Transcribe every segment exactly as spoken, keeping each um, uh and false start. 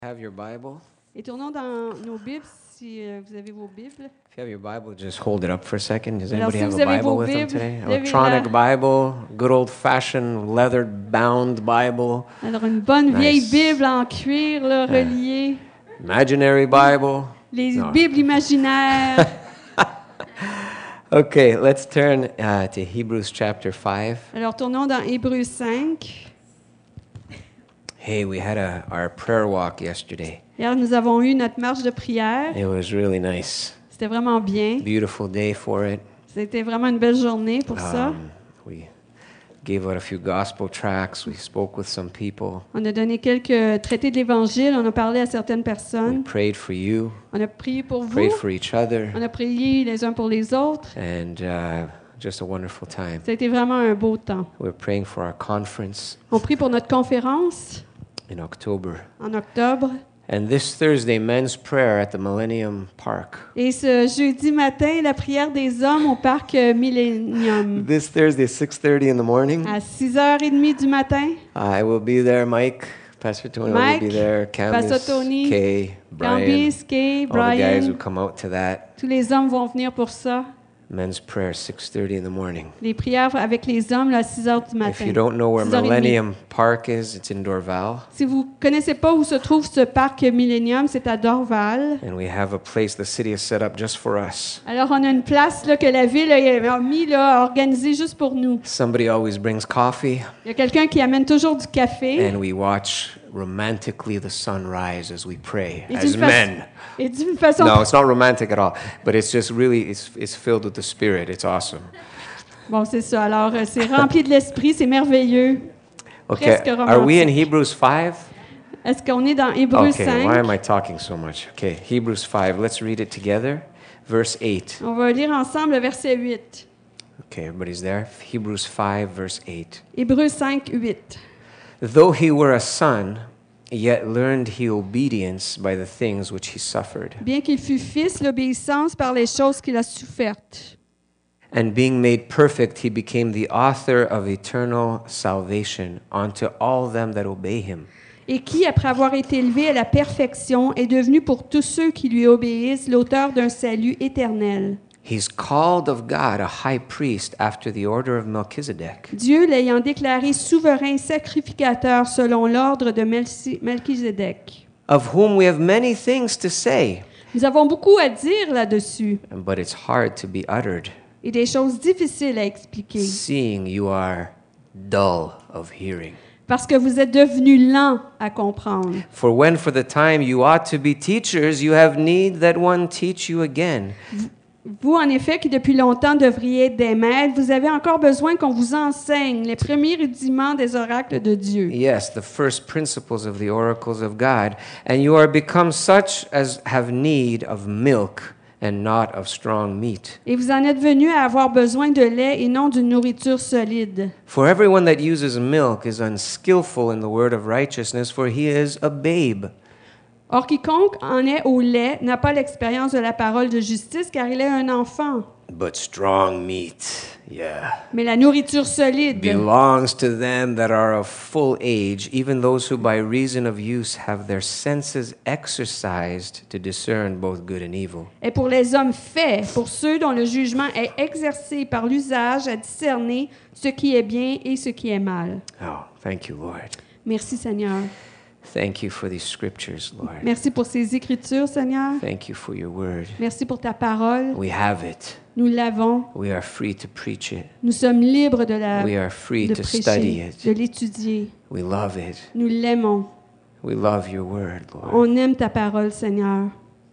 Have your Bible? Et tournons dans nos Bibles, si euh, vous avez vos Bibles. If you have your Bible, just hold it up for a second. Does Alors, anybody si have vous a avez Bible vos with them Bibles, today? levez-la. Electronic Bible, good old-fashioned leather-bound Bible, Alors, une bonne Nice. vieille Bible en cuir, là, reliée. imaginary Bible. Les No. Bibles imaginaires. Okay, let's turn uh, to Hebrews chapter five. Alors, tournons dans Hébreux cinq. Hey, we had a, our prayer walk yesterday. Hier, nous avons eu notre marche de prière. It was really nice. C'était vraiment bien. Beautiful day for it. C'était vraiment une belle journée pour ça. Um, we gave out a few gospel tracts. We spoke with some people. On a donné quelques traités de l'Évangile. On a parlé à certaines We personnes. prayed for you, On a prié pour vous. prayed for each other, On a prié les uns pour les autres. and uh, just a wonderful time. Ça a été vraiment un beau temps. We're praying for our conference On prie pour notre conférence in October. en octobre. And this Thursday, men's prayer at the Millennium Park. Et ce jeudi matin, la prière des hommes au parc euh, Millennium. This Thursday, six thirty in the morning. À six heures trente du matin, I will be there. Mike, Pastor Tony Mike, will be there. Pastor Camis, Tony, Kay, Brian, Cambis, Kay, all the guys who Brian, come out to that. tous les hommes vont venir pour ça. Men's prayer, six thirty in the morning. Les prières avec les hommes là, à six heures du If matin. you don't know where six heures trente. Millennium Park is, it's in Dorval. Si vous ne connaissez pas où se trouve ce parc Millennium, c'est à Dorval. And we have a place the city has set up just for us. Alors, on a une place là, que la ville a mis, là, a organisée juste pour nous. Somebody always brings coffee, Il y a quelqu'un qui amène toujours du café. and we watch romantically the sun rise as we pray, Et as d'une, fa- men. et d'une façon No, it's not romantic at all, but it's just really, it's, it's filled with the Spirit. It's awesome. Bon, c'est ça. Alors, euh, c'est rempli de l'esprit, c'est merveilleux. Okay, Presque are we in romantique. Hebrews five? Est-ce qu'on est dans Hébreux Okay, why cinq? am I talking so much? Okay, Hebrews five, let's read it together. Verse eight. On va lire ensemble le verset huit. Okay, everybody's there? Hebrews five, verse eight. Hébreux cinq, huit. Though he were a son, yet learned he obedience by the things which he suffered. Bien qu'il fût fils, l'obéissance par les choses qu'il a souffertes. And being made perfect, he became the author of eternal salvation unto all them that obey him. Et qui, après avoir été élevé à la perfection, est devenu pour tous ceux qui lui obéissent l'auteur d'un salut éternel. He's called of God a high priest after the order of Melchizedek. Dieu l'ayant déclaré souverain sacrificateur selon l'ordre de Melchi- Melchizedek. Of whom we have many things to say, Nous avons beaucoup à dire là-dessus but it's hard to be uttered, et des choses difficiles à expliquer. seeing you are dull of hearing. Parce que vous êtes devenus lents à comprendre. For when for the time you ought to be teachers, you have need that one teach you again. Vous, en effet, qui depuis longtemps devriez être des maîtres, vous avez encore besoin qu'on vous enseigne les premiers rudiments des oracles de Dieu. Yes, the first principles of the oracles of God, and you are become such as have need of milk and not of strong meat. Et vous en êtes venus à avoir besoin de lait et non d'une nourriture solide. For everyone that uses milk is unskillful in the word of righteousness, for he is a babe. Or, quiconque en est au lait n'a pas l'expérience de la parole de justice, car il est un enfant. But strong meat, yeah, Mais la nourriture solide belongs to them that are of full age, even those who by reason of use have their senses exercised to discern both good and evil. est pour les hommes faits, pour ceux dont le jugement est exercé par l'usage à discerner ce qui est bien et ce qui est mal. Oh, thank you, Lord. Merci, Seigneur. Thank you for these scriptures, Lord. Merci pour ces écritures, Seigneur. Thank you for your word. Merci pour ta parole. We have it. Nous l'avons. We are free to preach it. Nous sommes libres de la We are free de to study prêcher, it. de l'étudier. We love it. Nous l'aimons. We love your word, Lord. On aime ta parole, Seigneur.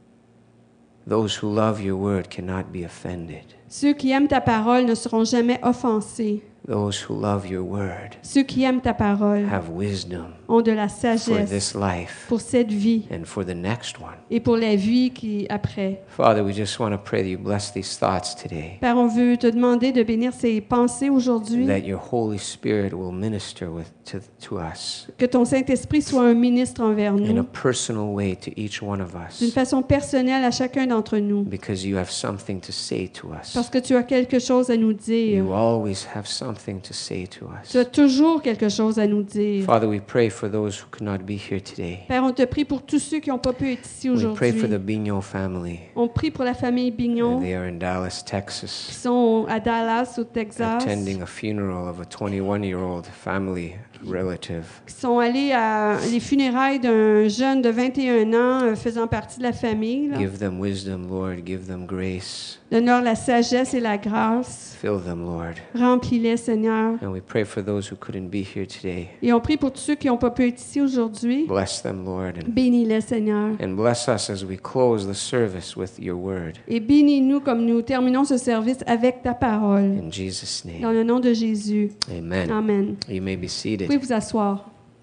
Those who love your word cannot be offended. Ceux qui aiment ta parole ne seront jamais offensés. Those who love your word Ceux qui aiment ta parole have wisdom ont de la for sagesse this life pour cette vie and for the next one. et pour la vie qui après. Father, we just want to pray that you bless these thoughts today, Père, on veut te demander de bénir ces pensées aujourd'hui, that your Holy Spirit will minister with to, to us que ton Saint-Esprit soit un ministre envers in a nous, personal way to each one of d'une us, façon personnelle à chacun d'entre nous, because you have something to say to us. parce que tu as quelque chose à nous dire. You always have something something to say to us. Tu as toujours quelque chose à nous dire. Father, we pray for those who could not be here today. Père, on te prie pour tous ceux qui n'ont pas pu être ici We pray for aujourd'hui. the Bignon family. On prie pour la famille And Bignon they are in Dallas, qui Texas, sont à Dallas, au Texas, attending a funeral of a twenty-one-year-old family relative. qui sont allés à les funérailles d'un jeune de vingt et un ans euh, faisant partie de la famille. là. Give them wisdom, Lord. Give them grace. Donne-leur la sagesse et la grâce. Fill them, Lord. Remplis-les, Seigneur. And we pray for those who couldn't be here today. Et on prie pour tous ceux qui n'ont pas pu être ici aujourd'hui. Bless them, Lord, and, Bénis-les, Seigneur. and bless us as we close the service with your word. Et bénis-nous comme nous terminons ce service avec ta parole. In Jesus' Dans name, le nom de Jésus. amen. Amen. You may be Vous seated. pouvez vous asseoir.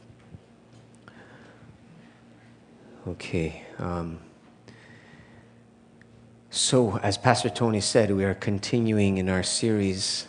Okay. Um, so, as Pastor Tony said, we are continuing in our series.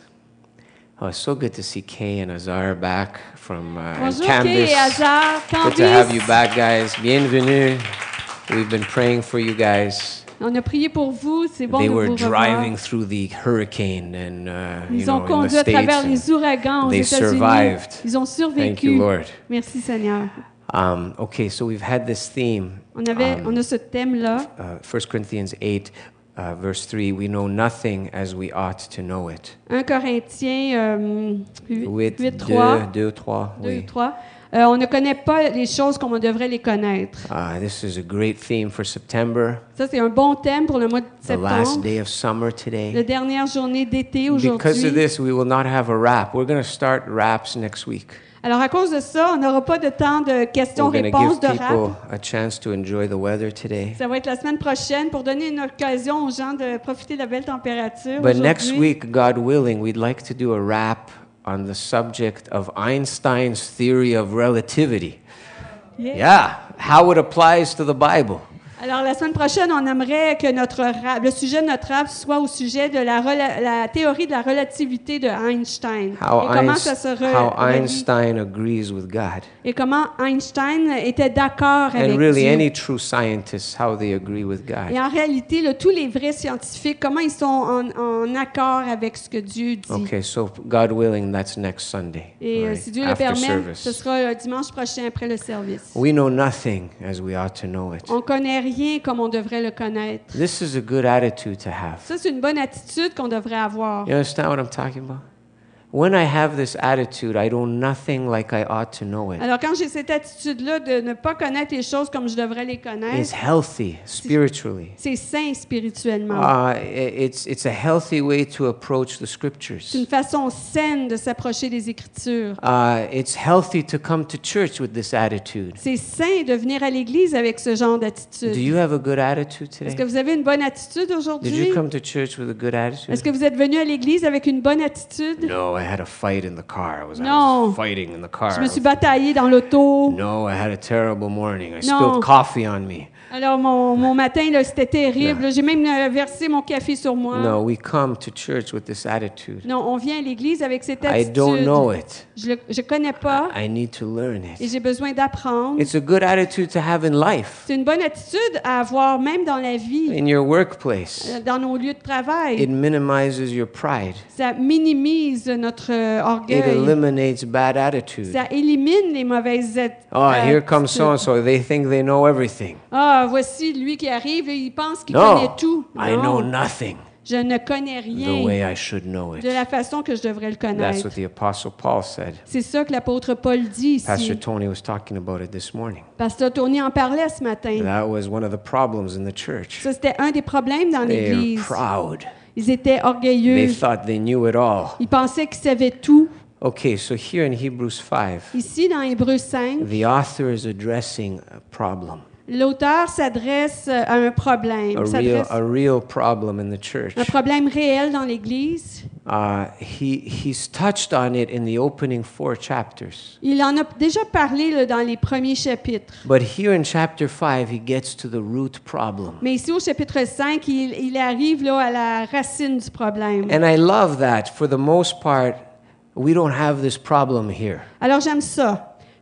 Oh, it's so good to see Kay and Azar back from uh, and Bonjour, Kay et Candice. Hazard. Good to have you Candice. back, guys. Bienvenue. We've been praying for you guys. On a prié pour vous. C'est bon They de were vous driving revoir. through the hurricane and uh, you Ils ont know in the conduit à States. travers and les ouragans aux they États-Unis. survived. Ils ont Thank survécu. you, Lord. Merci, Seigneur. Um, okay, so we've had this theme. On, avait, Um, on a ce thème-là. Uh, First Corinthians eight, uh, verse three. We know nothing as we ought to know it. un Corinthiens euh, huit, huit, trois. deux, trois, deux, oui. trois. Euh, on ne connaît pas les choses comme on devrait les connaître. Uh, this is a great theme for September, Ça, c'est un bon thème pour le mois de the last septembre. day of summer La today. dernière journée d'été Because of aujourd'hui. this, we will not have a wrap. We're going to start wraps next week. Alors, à cause de ça, on n'aura pas de temps de We're going to questions-réponses give de people rap. a chance to enjoy the weather today. Ça va être la semaine prochaine pour donner une occasion aux gens de profiter de la belle température. But next aujourd'hui. week, God willing, we'd like to do a wrap on the subject of Einstein's theory of relativity. Yeah. Yeah, how it applies to the Bible. Alors, la semaine prochaine, on aimerait que notre rap, le sujet de notre rap soit au sujet de la, rela- la théorie de la relativité de Einstein. How, et comment Einst- ça se re- how relie. Einstein agrees with God. Et comment Einstein était d'accord avec And really, Dieu. any true scientists, how they agree with God. Et en réalité, là, tous les vrais scientifiques, comment ils sont en, en accord avec ce que Dieu dit. Okay, so God willing, that's next Sunday, Et euh, right, si Dieu le after permet, service. ce sera euh, dimanche prochain après le service. We know nothing as we ought to know it. On connaît rien comme on devrait le connaître. This is a good attitude to have. Ça, c'est une bonne attitude qu'on devrait avoir. You understand what I'm talking about? When I have this attitude, I know nothing like I ought to know it. Alors, quand j'ai cette attitude-là de ne pas connaître les choses comme je devrais les It's connaître, healthy spiritually. c'est sain spirituellement. Uh, i- it's, it's a healthy way to approach the scriptures. C'est une façon saine de s'approcher des Écritures. Uh, it's healthy to come to church with this attitude. C'est sain de venir à l'Église avec ce genre Do d'attitude. you have a good attitude Est-ce que today? vous avez une bonne attitude Did aujourd'hui? you come to church with a good Est-ce attitude? que vous êtes venu à l'Église avec une bonne attitude? No, I had a fight in the car. I was, I Non. was fighting in the car. Je me suis bataillé dans l'auto. No, I had a terrible morning. I No. spilled coffee on me. Alors, mon, mon matin, là, c'était terrible. J'ai même euh, versé mon café sur moi. No, we come to church with this attitude. Non, on vient à l'Église avec cette I attitude. don't know it. Je ne connais pas I need to learn et it. j'ai besoin d'apprendre. It's a good attitude to have in life, C'est une bonne attitude à avoir même dans la vie, in your workplace. euh, dans nos lieux de travail. It minimizes your pride. Ça minimise notre euh, It orgueil. eliminates bad attitude. Ça élimine les mauvaises at- Oh, here comes attitudes. so and so. They think they know everything. Ah, voici lui qui arrive et il pense qu'il connaît No, tout. I know Non, nothing je ne connais the rien way I should know de it. la façon que je devrais le That's connaître. what the Apostle Paul said. C'est ça que l'apôtre Paul dit Pastor ici. Tony was talking about it this morning. Pasteur Tony en parlait ce matin. That was one of the problems in the church. Ça, c'était un des problèmes dans They're l'Église. proud. Ils étaient They orgueilleux. thought they knew it all. Ils pensaient qu'ils savaient tout. Okay, so here in Hebrews five, Ici, dans Hébreux cinq, the author is addressing a problem, l'auteur s'adresse à un problème. a real, s'adresse a real problem in the church. un problème réel dans l'Église. Uh, he, he's touched on it in the opening four chapters. Il en a déjà parlé là, dans les premiers chapitres. But here in chapter five, he gets to the root problem. Mais ici, au chapitre cinq, il, il arrive là, à la racine du problème. And I love that. For the most part, we don't have this problem here. Alors, j'aime ça.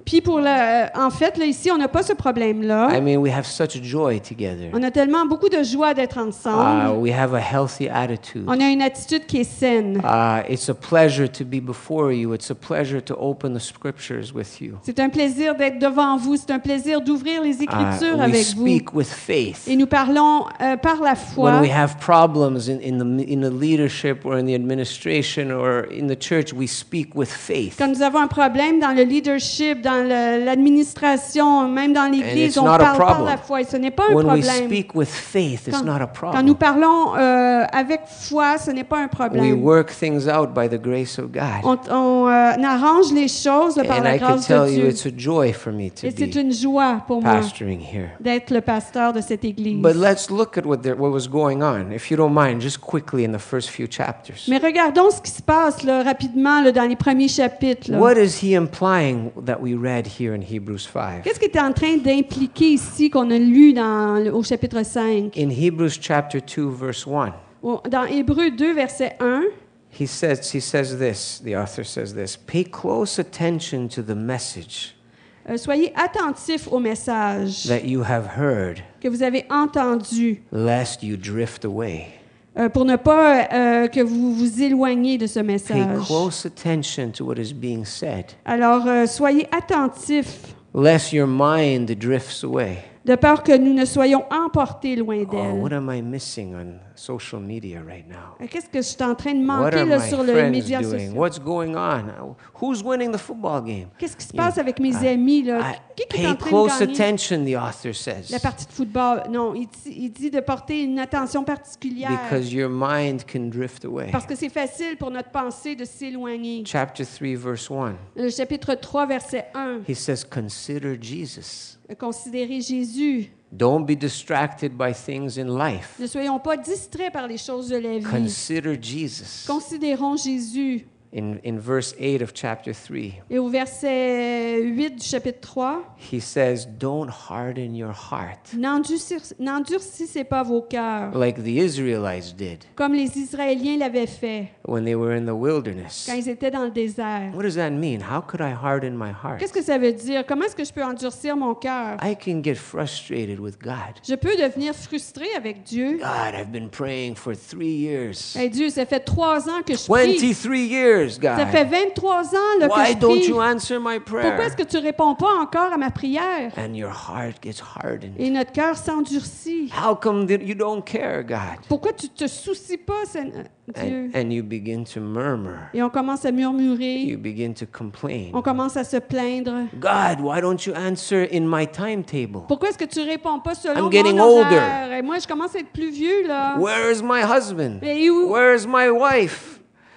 Puis pour le, euh, en fait, là, ici, on n'a pas ce problème-là. I mean, we have such joy together. On a tellement beaucoup de joie d'être ensemble. Uh, we have a healthy attitude. On a une attitude qui est saine. Uh, it's a pleasure to be before you. It's a pleasure to open the scriptures with you. C'est un plaisir d'être devant vous. C'est un plaisir d'ouvrir les Écritures Uh, we avec vous. speak with faith. Et nous parlons euh, par la foi. When we have problems in, in, the, in the leadership or in the administration or in the church, we speak with faith. Quand nous avons un problème dans le leadership, dans le- l'administration, même dans And l'Église, it's on not a parle par problem. la foi. Et ce n'est pas un When we problème. speak with faith, it's Quand, not a quand nous problem. parlons euh, avec foi, ce n'est pas un We problème. work things out by the grace of God. On, on, euh, on arrange les choses là, par And la I can grâce tell de you Dieu. it's a joy for me to Et c'est be une joie pour moi pastoring here. d'être le pasteur de cette Église. But let's look at what, there, what was going on, if you don't mind, just quickly in the first few chapters. Mais regardons ce qui se passe là, rapidement là, dans les premiers chapitres. là. What is he implying that we read here in Hebrews five? Qu'est-ce qui est en train d'impliquer ici qu'on a lu dans, le- au chapitre cinq? In Hebrews chapter two, verse one, Au- Dans Hébreux deux, verset un, he says, he says this, the author says this, pay close attention to the message euh, soyez attentifs au message that you have heard, que vous avez entendu, lest you drift away. euh, pour ne pas euh, que vous vous éloigniez de ce Pay message. close attention to what is being said, Alors, euh, soyez attentifs, lest your mind drifts away. de peur que nous ne soyons emportés loin Oh, what d'elle. am I missing on social media right now? Euh, Qu'est-ce que je suis en train de What manquer are là, my sur le friends média doing? social? What's going on? Who's winning the football game? Qu'est-ce qui se You know, passe avec mes I- amis? Là? I- Qui, qui est pay en train close de gagner attention, the author says, la partie de football? Non, il dit, il dit de porter une attention particulière because your mind can drift away. parce que c'est facile pour notre pensée de s'éloigner. Chapter three, verse one, Le chapitre trois, verset un, he says, consider Jesus. considérez Jésus. Don't be distracted by things in life. Ne soyons pas distraits par les choses de la vie. Consider Jesus. Considérons Jésus. In, in verse eight of chapter three, Et au verset huit du chapitre trois, he says, don't harden your heart N'endurcir- n'endurcissez pas vos cœurs, like the Israelites did comme les Israéliens l'avaient fait when they were in the wilderness. quand ils étaient dans le désert. What does that mean? How could I harden my heart? Qu'est-ce que ça veut dire? Comment est-ce que je peux endurcir mon cœur? I can get frustrated with God. Je peux devenir frustré avec Dieu. God, I've been praying for three years. Hey, Dieu, ça fait trois ans que je prie. twenty-three years, Ça fait God. vingt-trois ans là, que Why je don't prie. you answer my Pourquoi est-ce prayer? que tu réponds pas encore à ma prière? And your heart gets hardened. Et notre cœur s'endurcit. How come that you don't care, God? Pourquoi tu te soucies pas, Seigneur- Dieu? And, and you begin to murmur. Et on commence à murmurer. You begin to complain. On commence à se plaindre. God, why don't you answer in my timetable? Pourquoi est-ce que tu réponds pas selon I'm getting mon older. horaire? Et moi, je commence à être plus vieux, là. Where is my husband? Et où, Where is my wife?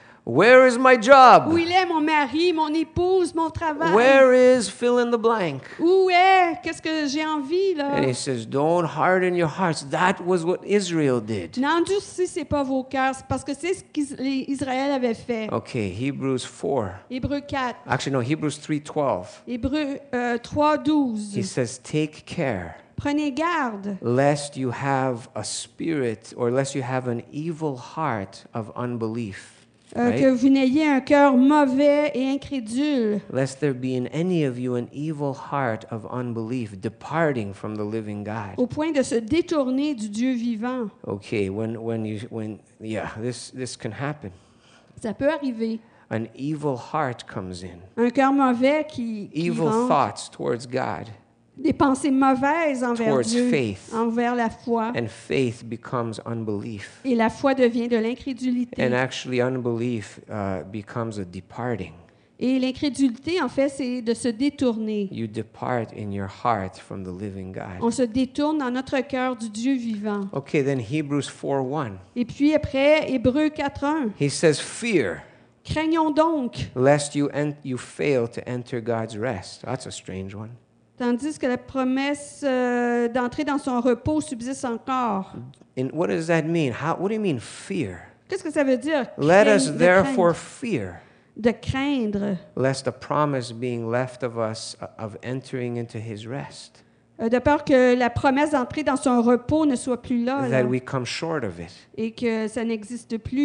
Where is my job? où il est mon mari, mon épouse, mon travail? Where is fill in the blank? Où est? Qu'est-ce que j'ai envie, là? And he says, don't harden your hearts. That was what Israel did. N'endurcissez pas vos cœurs, c'est parce que c'est ce qu'Israël avait fait. Okay, Hebrews four. Hébreux quatre, Actually, no, Hebrews three twelve. Hébreux euh, trois, douze. He says, take care Prenez garde lest you have a spirit or lest you have an evil heart of unbelief. euh, Right? que vous n'ayez un cœur mauvais et incrédule, Lest there be in any of you an evil heart of unbelief, departing from the living God. au point de se détourner du Dieu vivant. Okay, when when you when yeah, this this can happen. Ça peut arriver. An evil heart comes in. Un cœur mauvais qui, qui Evil rentre, thoughts towards God, des pensées mauvaises envers towards Dieu, faith. envers la foi. and faith becomes unbelief. Et la foi devient de l'incrédulité. And actually, unbelief uh, becomes a departing. Et l'incrédulité, en fait, c'est de se détourner. You depart in your heart from the living God. On se détourne dans notre cœur du Dieu vivant. Okay, then Hebrews four one. Et puis après, Hébreux quatre un. He says, fear, Craignons donc, lest you, en- you fail to enter God's rest. That's a strange one. tandis que la promesse euh, d'entrer dans son repos subsiste encore. And what does that mean? How, what do you mean, fear? Qu'est-ce que ça veut dire? Let Craindre- us de therefore craindre, fear, de craindre, lest the promise being left of us uh, of entering into his rest, euh, de peur que la promesse d'entrer dans son repos ne soit plus là, là, that we come short of it. et que ça n'existe plus.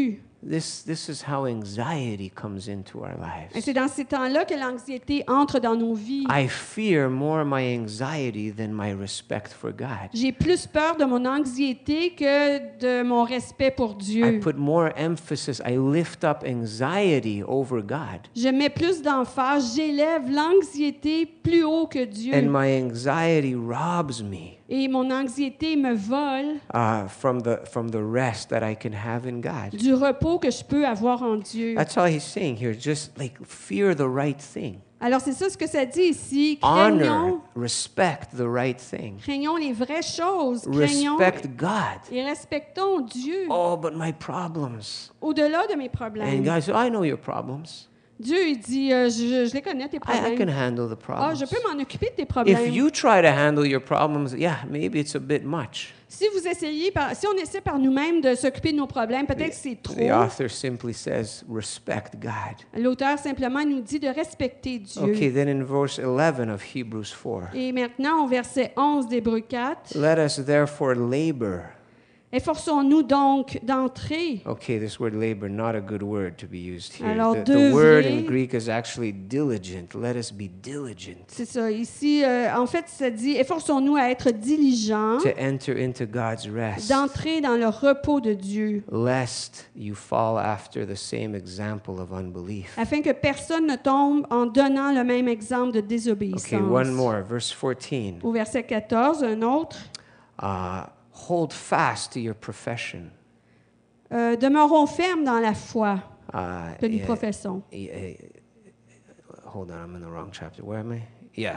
this, this is how anxiety comes into our Et lives. c'est dans ces temps-là que l'anxiété entre dans nos vies. I fear more my anxiety than my respect for God. J'ai plus peur de mon anxiété que de mon respect pour I Dieu. put more emphasis, I lift up anxiety over God. Je mets plus d'emphase, j'élève l'anxiété plus haut que Dieu. And my anxiety robs me Et mon anxiété me vole uh, from, the, from the rest that I can have in God. du repos que je peux avoir en Dieu. That's all he's saying here. Just like fear the right thing. Alors c'est ça ce que ça dit ici. Craignons, Honor, respect the right thing. craignons les vraies choses. Craignons Respect God. et respectons Dieu Oh, but my problems. au-delà de mes And problèmes. God said, I know your problems. Dieu, il dit, euh, je, je les connais, tes I, I can problèmes. handle the Ah, je problems. peux m'en occuper de tes If problèmes. you try to handle your problems, yeah, maybe it's a bit much. Si vous essayez, par, si on essaie par nous-mêmes de s'occuper de nos problèmes, peut-être que c'est trop. The author simply says, respect God. L'auteur simplement nous dit de respecter Dieu. Okay, then in verse eleven of Hebrews four, Et maintenant, au verset onze d'Hébreux quatre, let us therefore labor. efforçons-nous donc d'entrer. Okay, this word labor, not a good word to be used here. Alors, the, the word in d'œuvrer- Greek is actually diligent. Let us be diligent C'est ça. Ici, euh, en fait, ça dit, efforçons-nous à être diligents, to enter into God's rest, d'entrer dans le repos de Dieu, lest you fall after the same example of unbelief. afin que personne ne tombe en donnant le même exemple de désobéissance. Okay, one more, verse fourteen. Au verset quatorze, un autre. Uh, hold fast to your profession. Euh, demeurons fermes dans la foi Uh, que nous yeah, professons. yeah, yeah. Hold on, I'm in the wrong chapter. Where am I? Yeah,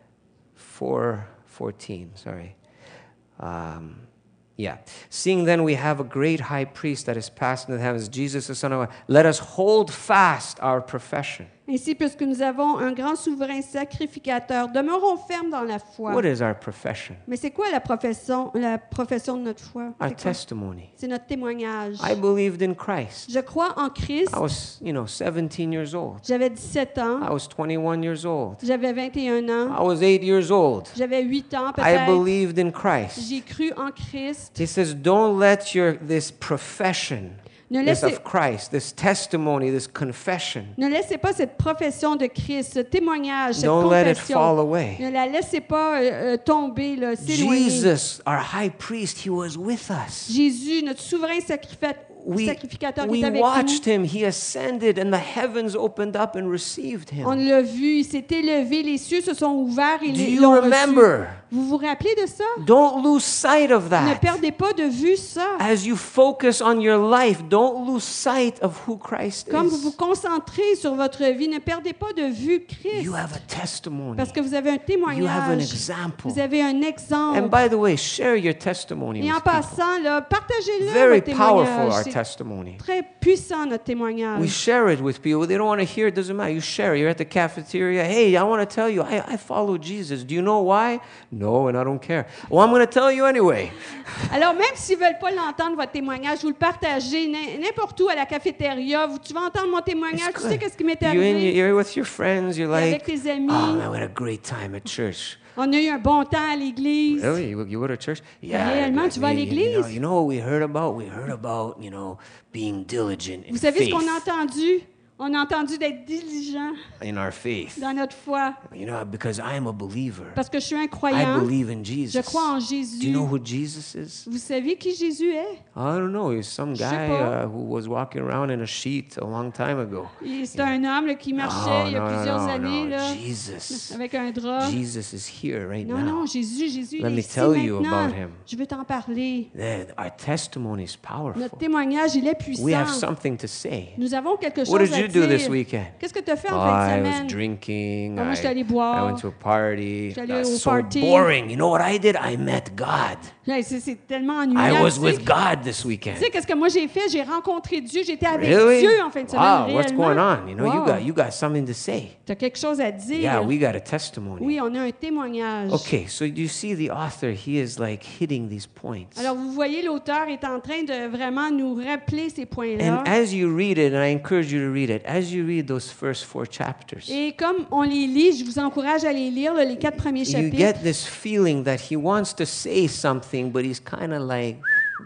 four fourteen. Sorry. Um, yeah. Seeing then we have a great high priest that is passed into the heavens, Jesus the Son of God. Let us hold fast our profession. Ainsi, puisque nous avons un grand souverain sacrificateur, demeurons fermes dans la foi. What is our profession? Mais c'est quoi la profession, la profession de notre foi? Our C'est quoi? testimony. C'est notre témoignage. I believed in Christ. Je crois en Christ. I was, you know, seventeen years old. J'avais dix-sept ans. I was twenty-one years old. J'avais vingt et un ans. I was eight years old. J'avais huit ans I peut-être. believed in Christ. J'ai cru en Christ. He says, don't let your this profession Ne this laissez, of Christ, this testimony, this confession, ne laissez pas cette profession de Christ, ce témoignage, cette don't let it fall confession. away. Ne la laissez pas euh, euh, tomber, là, s'éloigner. Jesus, our high priest, he was with us. Jésus, notre souverain sacrificat- We, sacrificateur qui we est avec watched nous. him. He ascended and the heavens opened up and received On him. l'a vu, il s'est élevé, les cieux se sont ouverts et Do les- you l'ont remember? reçu. Vous vous rappelez de ça? Don't lose sight of Ne that. perdez pas de vue ça. As you focus on your life, don't lose sight of who Christ Comme vous vous is. concentrez sur votre vie, ne perdez pas de vue Christ. You have a testimony. Parce que vous avez un You have an témoignage. example. Vous avez un exemple. And by the way, share your testimony Et en with people. passant, là, partagez-le, Very votre powerful, témoignage. our C'est testimony. très puissant, notre We témoignage. share it with people. They don't want to hear it, doesn't matter. You share it. You're at the cafeteria. Hey, I want to tell you, I, I follow Jesus. Do you know why? No, and I don't care. Well, I'm going to tell you anyway. Alors, même s'ils ne veulent pas l'entendre, votre témoignage, vous le partagez n'im- n'importe où à la cafétéria. Vous- Tu vas entendre mon témoignage. It's Tu sais good. qu'est-ce qui m'est You're, in, arrivé? you're with your friends. You're Et like, avec tes amis. oh, man, we had a great time at church. On a eu un bon temps à l'église. Really? You, you go to church? Réellement, like tu vas à we- you know, l'église? you know what we heard about? We heard about, you know, being diligent in Vous savez ce faith. qu'on a entendu? On a entendu d'être diligent In our faith. dans notre foi. You know, because I'm a believer. Parce que je suis un I croyant. believe in Jesus. Je crois en Do you Jésus. know who Jesus is? Vous savez qui Jésus est? I don't know. He's some Je sais guy pas. uh, who was walking around in a sheet a long time ago. Et C'est un homme là, qui marchait No, il y a no, no, plusieurs no, années no. là, Jesus. avec un drap. Jesus is here right Non, now. non, Jésus, Jésus, Let il me est ici tell you maintenant. about him. Je veux t'en parler. Man, our testimony is powerful. Notre témoignage, il est puissant. We have something to say. Nous avons quelque chose What did à you do this dire. weekend? Qu'est-ce que tu as fait Oh, en fin de I was semaine? drinking. Ah, moi, j'étais allé I, boire. I went to a party. J'étais allé That's au so party. boring. You know what I did? I met God. Hey, C'est c'est tellement I ennuyant. was Tu sais, with God this weekend. tu sais qu'est-ce que moi j'ai fait? J'ai rencontré Dieu. J'étais avec Really? Dieu en fin de semaine. Wow, what's réellement. going on? You know, you Wow. got you got something to say. Tu as quelque chose à dire. Yeah, we got a testimony. Oui, on a un témoignage. Okay, so you see the author, he is like hitting these points. Alors, vous voyez, l'auteur est en train de vraiment nous rappeler ces points-là. And as you read it, and I encourage you to read it, as you read those first four chapters, Et comme on les lit, je vous encourage à les lire, là, les quatre premiers you chapitres. get this feeling that he wants to say something, but he's kind of like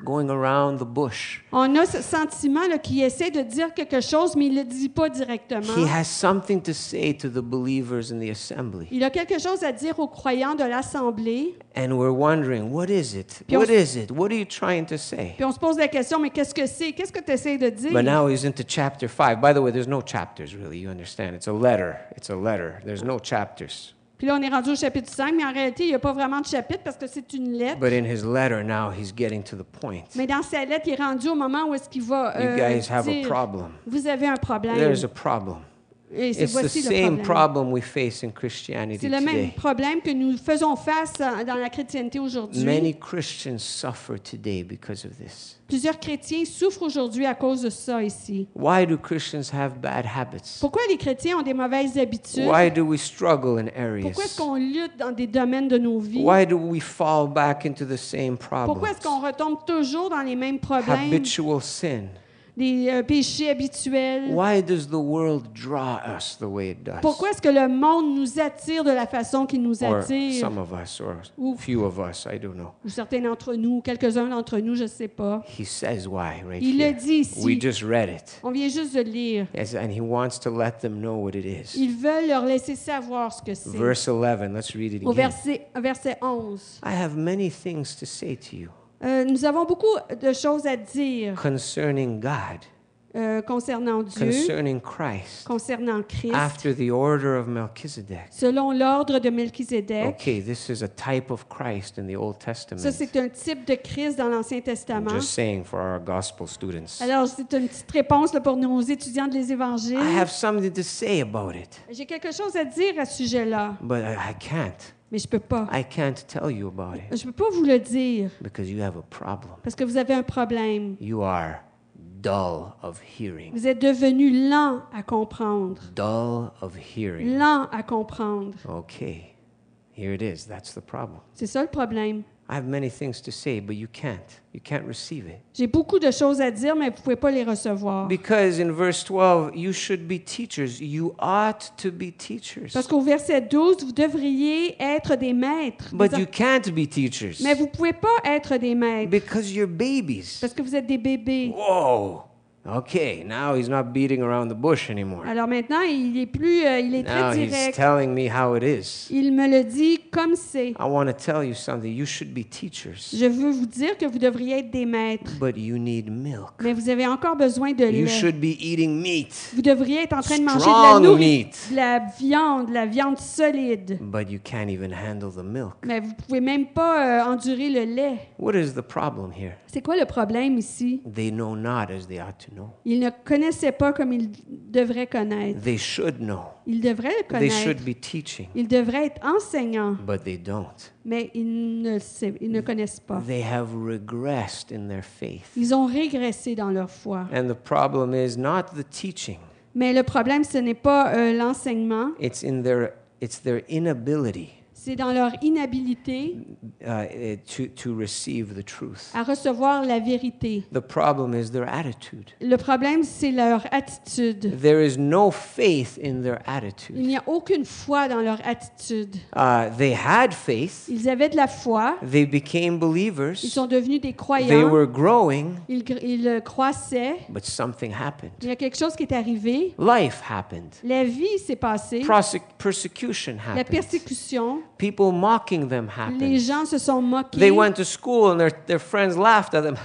going around the bush. On a ce sentiment là, qui essaie de dire quelque chose, mais il ne le dit pas directement. He has something to say to the believers in the assembly. Il a quelque chose à dire aux croyants de l'Assemblée. And we're wondering, what is it? Puis on What s- is it? What are you trying to say? Puis on se pose la question, mais qu'est-ce que c'est? Qu'est-ce que tu essaies de dire? But now he's into chapter five. By the way, there's no chapters really, you understand. It's a letter. It's a letter. There's no chapters. Puis là, on est rendu au chapitre cinq, mais en réalité, il n'y a pas vraiment de chapitre parce que c'est une lettre. But in his letter now, he's getting to the point. Mais dans sa lettre, il est rendu au moment où est-ce qu'il va You euh, guys have a dire, problem. vous avez un problème. There's a problem. Et c'est It's the voici le same problème. problem we face in Christianity C'est le même today. problème que nous faisons face à- dans la chrétienté aujourd'hui. Many Christians suffer today because of this. Plusieurs chrétiens souffrent aujourd'hui à cause de ça ici. Why do Christians have bad habits? Pourquoi les chrétiens ont des mauvaises habitudes? Why do we struggle in Pourquoi est-ce areas? qu'on lutte dans des domaines de nos vies? Why do we fall back into the same Pourquoi est-ce qu'on problems? retombe toujours dans les mêmes problèmes, Habitual sin. des euh, péchés habituels? Why does the world draw us the way it does? Pourquoi est-ce que le monde nous attire de la façon qu'il nous Or attire? some of us, or Ou- few of us, I don't know. Ou certains d'entre nous, quelques-uns d'entre nous, je ne sais pas. He says why right Il le here. dit ici. We just read it. On vient juste de le lire. Yes, and he wants to let them know what it is. Ils veulent leur laisser savoir ce que c'est. Verse eleven, let's read it Au again. verset, verset onze. I have many things to say to you Euh, nous avons beaucoup de choses à dire concerning God, euh, concernant Dieu, concerning Christ, concernant Christ, after the order of Melchizedek. selon l'ordre de Melchizedek. Okay, this is a type of Christ in the Old Ça, Testament. c'est un type de Christ dans l'Ancien Testament. Just saying for our gospel students. Alors, c'est une petite réponse là, pour nos étudiants des Évangiles. I have something to say about it, J'ai quelque chose à dire à ce sujet-là, but I, I can't. mais je peux pas. I can't tell you about it Je peux pas vous le dire because you have a problem. parce que vous avez un problème. You are dull of hearing. Vous êtes devenu lent à comprendre. Dull of hearing. Lent à comprendre. Okay, here it is. That's the problem. C'est ça le problème. I have many things to say, but you can't. You can't receive it. J'ai beaucoup de choses à dire, mais vous ne pouvez pas les recevoir. Because in verse twelve, you should be teachers. You ought to be teachers. Parce qu'au verset douze, vous devriez être des maîtres. But Des- you can't be teachers Mais vous ne pouvez pas être des maîtres because you're babies. parce que vous êtes des bébés. Whoa. Okay, now he's not beating around the bush anymore. Alors maintenant, il est plus, euh, il est Now très he's direct. telling me how it is. Il me le dit comme c'est. I want to tell you something. You should be teachers, Je veux vous dire que vous devriez être des maîtres, but you need milk. mais vous avez encore besoin de You lait. should be eating meat, Vous devriez être en train de manger de strong la nourriture, meat, de la viande, de la viande solide. but you can't even handle the milk. Mais vous pouvez même pas euh, endurer le lait. What is the problem here? C'est quoi le problème ici? They know not as they ought to know. Ils ne connaissaient pas comme ils devraient connaître. They should know. Ils devraient le They should connaître. be teaching, Ils devraient être enseignants, but they don't. mais ils ne, le savent- ils ne connaissent pas. They have regressed in their faith. Ils ont régressé dans leur foi. And the problem is not the teaching. Mais le problème, ce n'est pas euh, l'enseignement, It's in their it's their inability c'est dans leur inhabilité uh, eh, to to receive the truth. à recevoir la vérité. The problem is their attitude. Le problème, c'est leur attitude. There is no faith in their Il attitude. n'y a aucune foi dans leur attitude. Uh, they had faith. Ils avaient de la foi, They became ils believers. sont devenus des They croyants, were growing, ils, gr- ils euh, croissaient. but something happened. Il y a quelque chose qui est arrivé. Life happened. La vie s'est passée, Prosec- persecution la happened. persécution, People mocking them les happened. gens se sont moqués. They went to school and their, their friends laughed at them.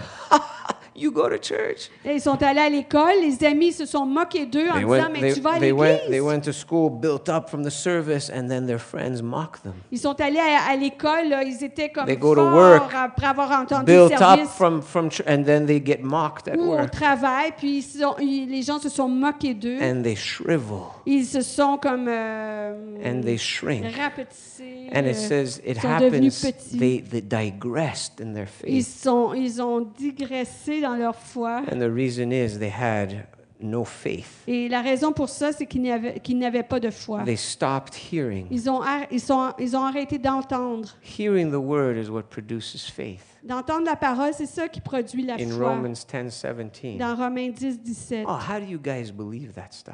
You go to church. Et ils sont allés à l'école, les amis se sont moqués d'eux en They disant, went, mais they, tu vas à they went, they l'église. went to school built up from the service, and then their friends mocked them. Ils sont allés à, à l'école, là, ils étaient comme They go to forts work, après avoir entendu le Built up service from, from ch- and then they get mocked at ou au work. travail, puis ils sont- ils- les gens se sont moqués d'eux. And they shrivel Ils se sont comme euh, and they shrink. rapetissés. And it euh, says it sont devenus happens, petits. they, they digressed in their Ils, faith. sont, ils ont digressé dans leur foi. And the reason is they had no faith. Et la raison pour ça, c'est qu'ils n'avaient, qu'ils n'avaient pas de foi. They stopped hearing. Ils ont, ar- ils, sont, ils ont arrêté d'entendre. Hearing the word is what produces faith. D'entendre la parole, c'est ça qui produit la In foi. Romans ten seventeen. Dans Romains dix, dix-sept. Oh, how do you guys believe that stuff?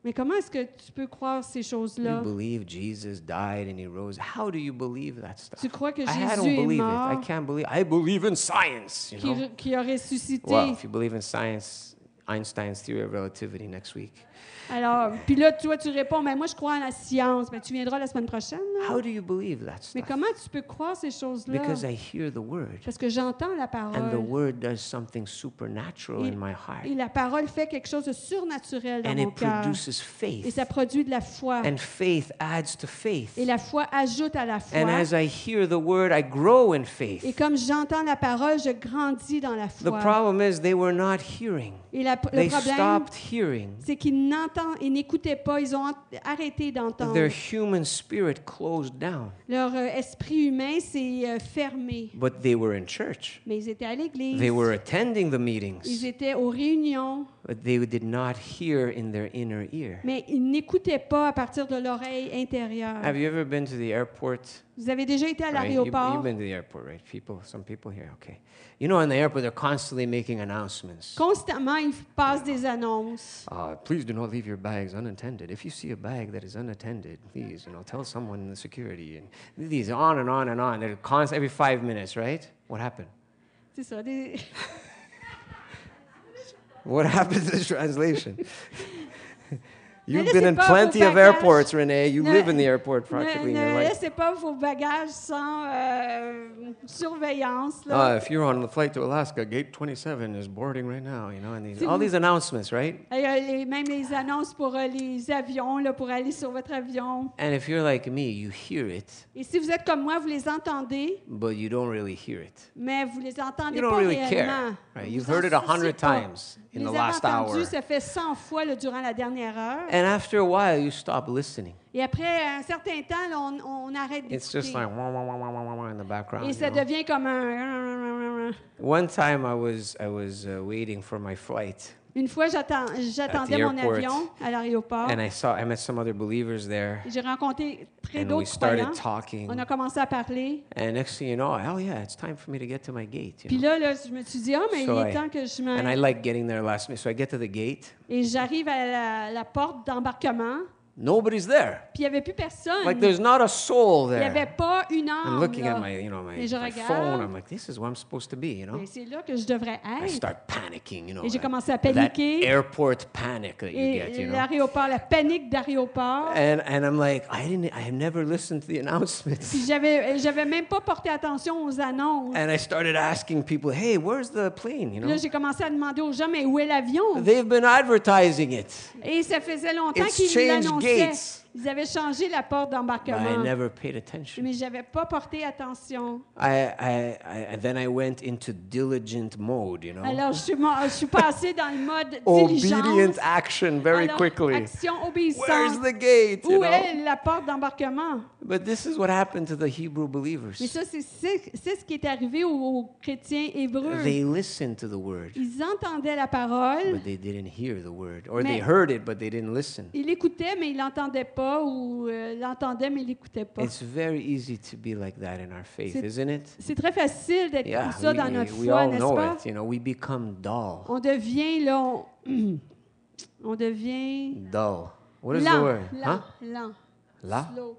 Mais comment est-ce que tu peux croire ces You choses-là? believe Jesus died and he rose. How do you believe that stuff? Tu crois que I, I don't Jésus est believe it. I mort, can't believe. I believe in science. You qui, know. qui a ressuscité? Well, if you believe in science, Einstein's theory of relativity next week. Alors, puis là, toi, tu réponds, mais moi, je crois en la science. Mais tu viendras la semaine prochaine. là. How do you believe that Mais stuff? comment tu peux croire ces choses-là? Because I hear the word, Parce que j'entends la and the parole. word does something supernatural Et, in my heart, et la parole fait quelque chose de surnaturel dans and mon it cœur. produces Et faith, ça produit de la foi. and faith adds to faith. Et la foi ajoute à la foi. And as I hear the word, I grow in Et faith. comme j'entends la parole, je grandis dans la The foi. problem is they were not hearing. Et la- le They problème, stopped hearing. c'est qu'ils n'entendent, ils n'écoutaient pas, ils ont ent- arrêté d'entendre. Their human spirit closed down. Leur euh, esprit humain s'est euh, fermé. But they were in church. Mais ils étaient à l'église. They were attending the Ils meetings. étaient aux réunions. But they did not hear in their inner ear. Mais ils n'écoutaient pas à partir de l'oreille intérieure. Have you ever been to the airport? Vous avez déjà été à Right? You- l'aéroport. You've been to the airport, right? People, some people here, okay. You know, in the airport, they're constantly making announcements. Constamment, ils passent des annonces. Uh, please do not leave your bags unattended. If you see a bag that is unattended, please, you know, tell someone in the security. And these on and on and on. They're constant every five minutes, right? What happened? C'est ça. Des... What happened to the translation? You've laissez been in pas plenty vos of bagages. airports, Renee. You Ne- live in the airport Ne, practically in ne your life. laissez pas vos bagages sans euh, surveillance. Uh, Là. if you're on the flight to Alaska, gate twenty-seven is boarding right now, you know, and these, Si all vous- these announcements, right? Il y a les- même les annonces pour euh, les avions, là, pour aller sur votre avion. And if you're like me, you hear it, Et si vous êtes comme moi, vous les entendez, but you don't really hear it. mais vous les entendez You don't pas really réellement. care, right? Vous You've en heard it a souciez hundred pas. times in Vous the les avez last entendus, hour. ça fait cent fois là, durant la dernière heure. And after a while, you stop listening. Et après un certain temps, là, on, on arrête It's d'écouter. just like wah, wah, wah, wah, wah, wah in the background. Et you ça know? devient comme un... One time, I was I was uh, waiting for my flight, Une fois, j'attends- j'attendais mon airport. avion à l'aéroport. and I saw I met some other believers there, J'ai rencontré très and we d'autres started croyants. talking. On a commencé à parler. And next thing you know, oh yeah, it's time for me to get to my gate. You Puis know? là, là, je me suis dit, ah, mais So il est I- temps que je And I me... like getting there last minute. So I get to the gate. Et j'arrive à la, la porte d'embarquement, Nobody's there. puis il n'y avait plus personne. Like there's not a soul Il n'y avait there. pas une I'm âme. looking là. at my, you know, my, Et je my regarde. phone. I'm like, this is where I'm supposed to be, you know. Mais c'est là que je devrais I être. start panicking, you know. Et j'ai that- commencé à that paniquer. airport panic that you get, Et you know. l'aéroport, la panique d'aéroport. And and I'm like, I didn't. I have never listened to the announcements. Puis j'avais, j'avais même pas porté attention aux annonces. And I started asking people, hey, where's the plane? You Puis know. là, j'ai commencé à demander aux gens, mais où est l'avion? They've been advertising it. Et ça faisait longtemps It's qu'ils changed l'annonçaient. gates. Ils avaient changé la porte But I d'embarquement. never paid attention. Mais j'avais pas porté attention. I, I, I, and then I went into diligent mode, you know. Alors, je suis, mo- je suis passée dans le mode Obedient diligence. action very Alors, quickly. action Where's obéissante. the gate? You Où know? est la porte d'embarquement? But this is what happened to the Hebrew Mais believers. ça, c'est, c'est, c'est ce qui est arrivé aux, aux chrétiens hébreux. They listened to the word, Ils entendaient la parole, but they didn't hear the word. Or Mais- they heard it, but they didn't listen. ils l'écoutaient, mais ils l'entendaient pas, ou euh, l'entendaient, mais ils l'écoutaient pas. It's very easy to be like that in our faith, C'est- isn't it? C'est très facile d'être Yeah, comme ça we, dans notre we foi, all n'est-ce know pas? it. You know, we become dull. On devient, là, on, on devient Dull. What is the lent, word? lent, Huh? lent, La? slow,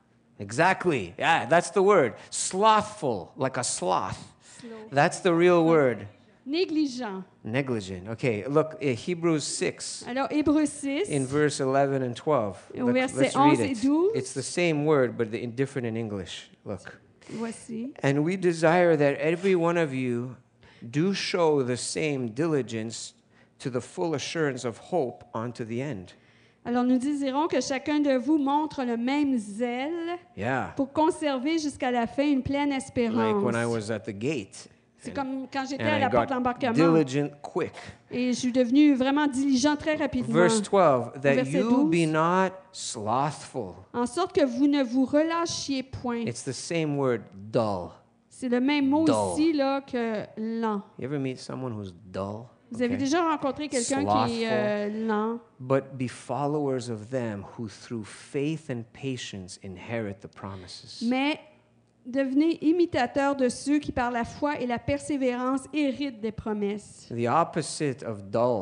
Exactly. Yeah, that's the word. Slothful, like a sloth. slow. That's the real word. Négligent. Negligent. Okay, look, uh, Hebrews six Alors, Hébreux six, in verse eleven and twelve. Au Look, verset let's onze read et it. douze. It's the same word, but in different in English. Look. voici. And we desire that every one of you do show the same diligence to the full assurance of hope unto the end. Alors, nous désirons que chacun de vous montre le même zèle Yeah. pour conserver jusqu'à la fin une pleine espérance. Like when I was at the gate. C'est and- comme quand j'étais and à I la porte got d'embarquement. diligent quick. Et je suis devenue vraiment diligent très rapidement. Verse twelve, that Verset you douze. be not slothful. En sorte que vous ne vous relâchiez point. It's the same word, dull. C'est le même mot Dull. ici là, que lent. You ever meet someone who's dull? Vous avez Okay. déjà rencontré quelqu'un qui est euh, lent. But be followers of them who through faith and patience inherit the promises. Mais devenez imitateurs de ceux qui, par la foi et la persévérance, héritent des promesses. The opposite of dull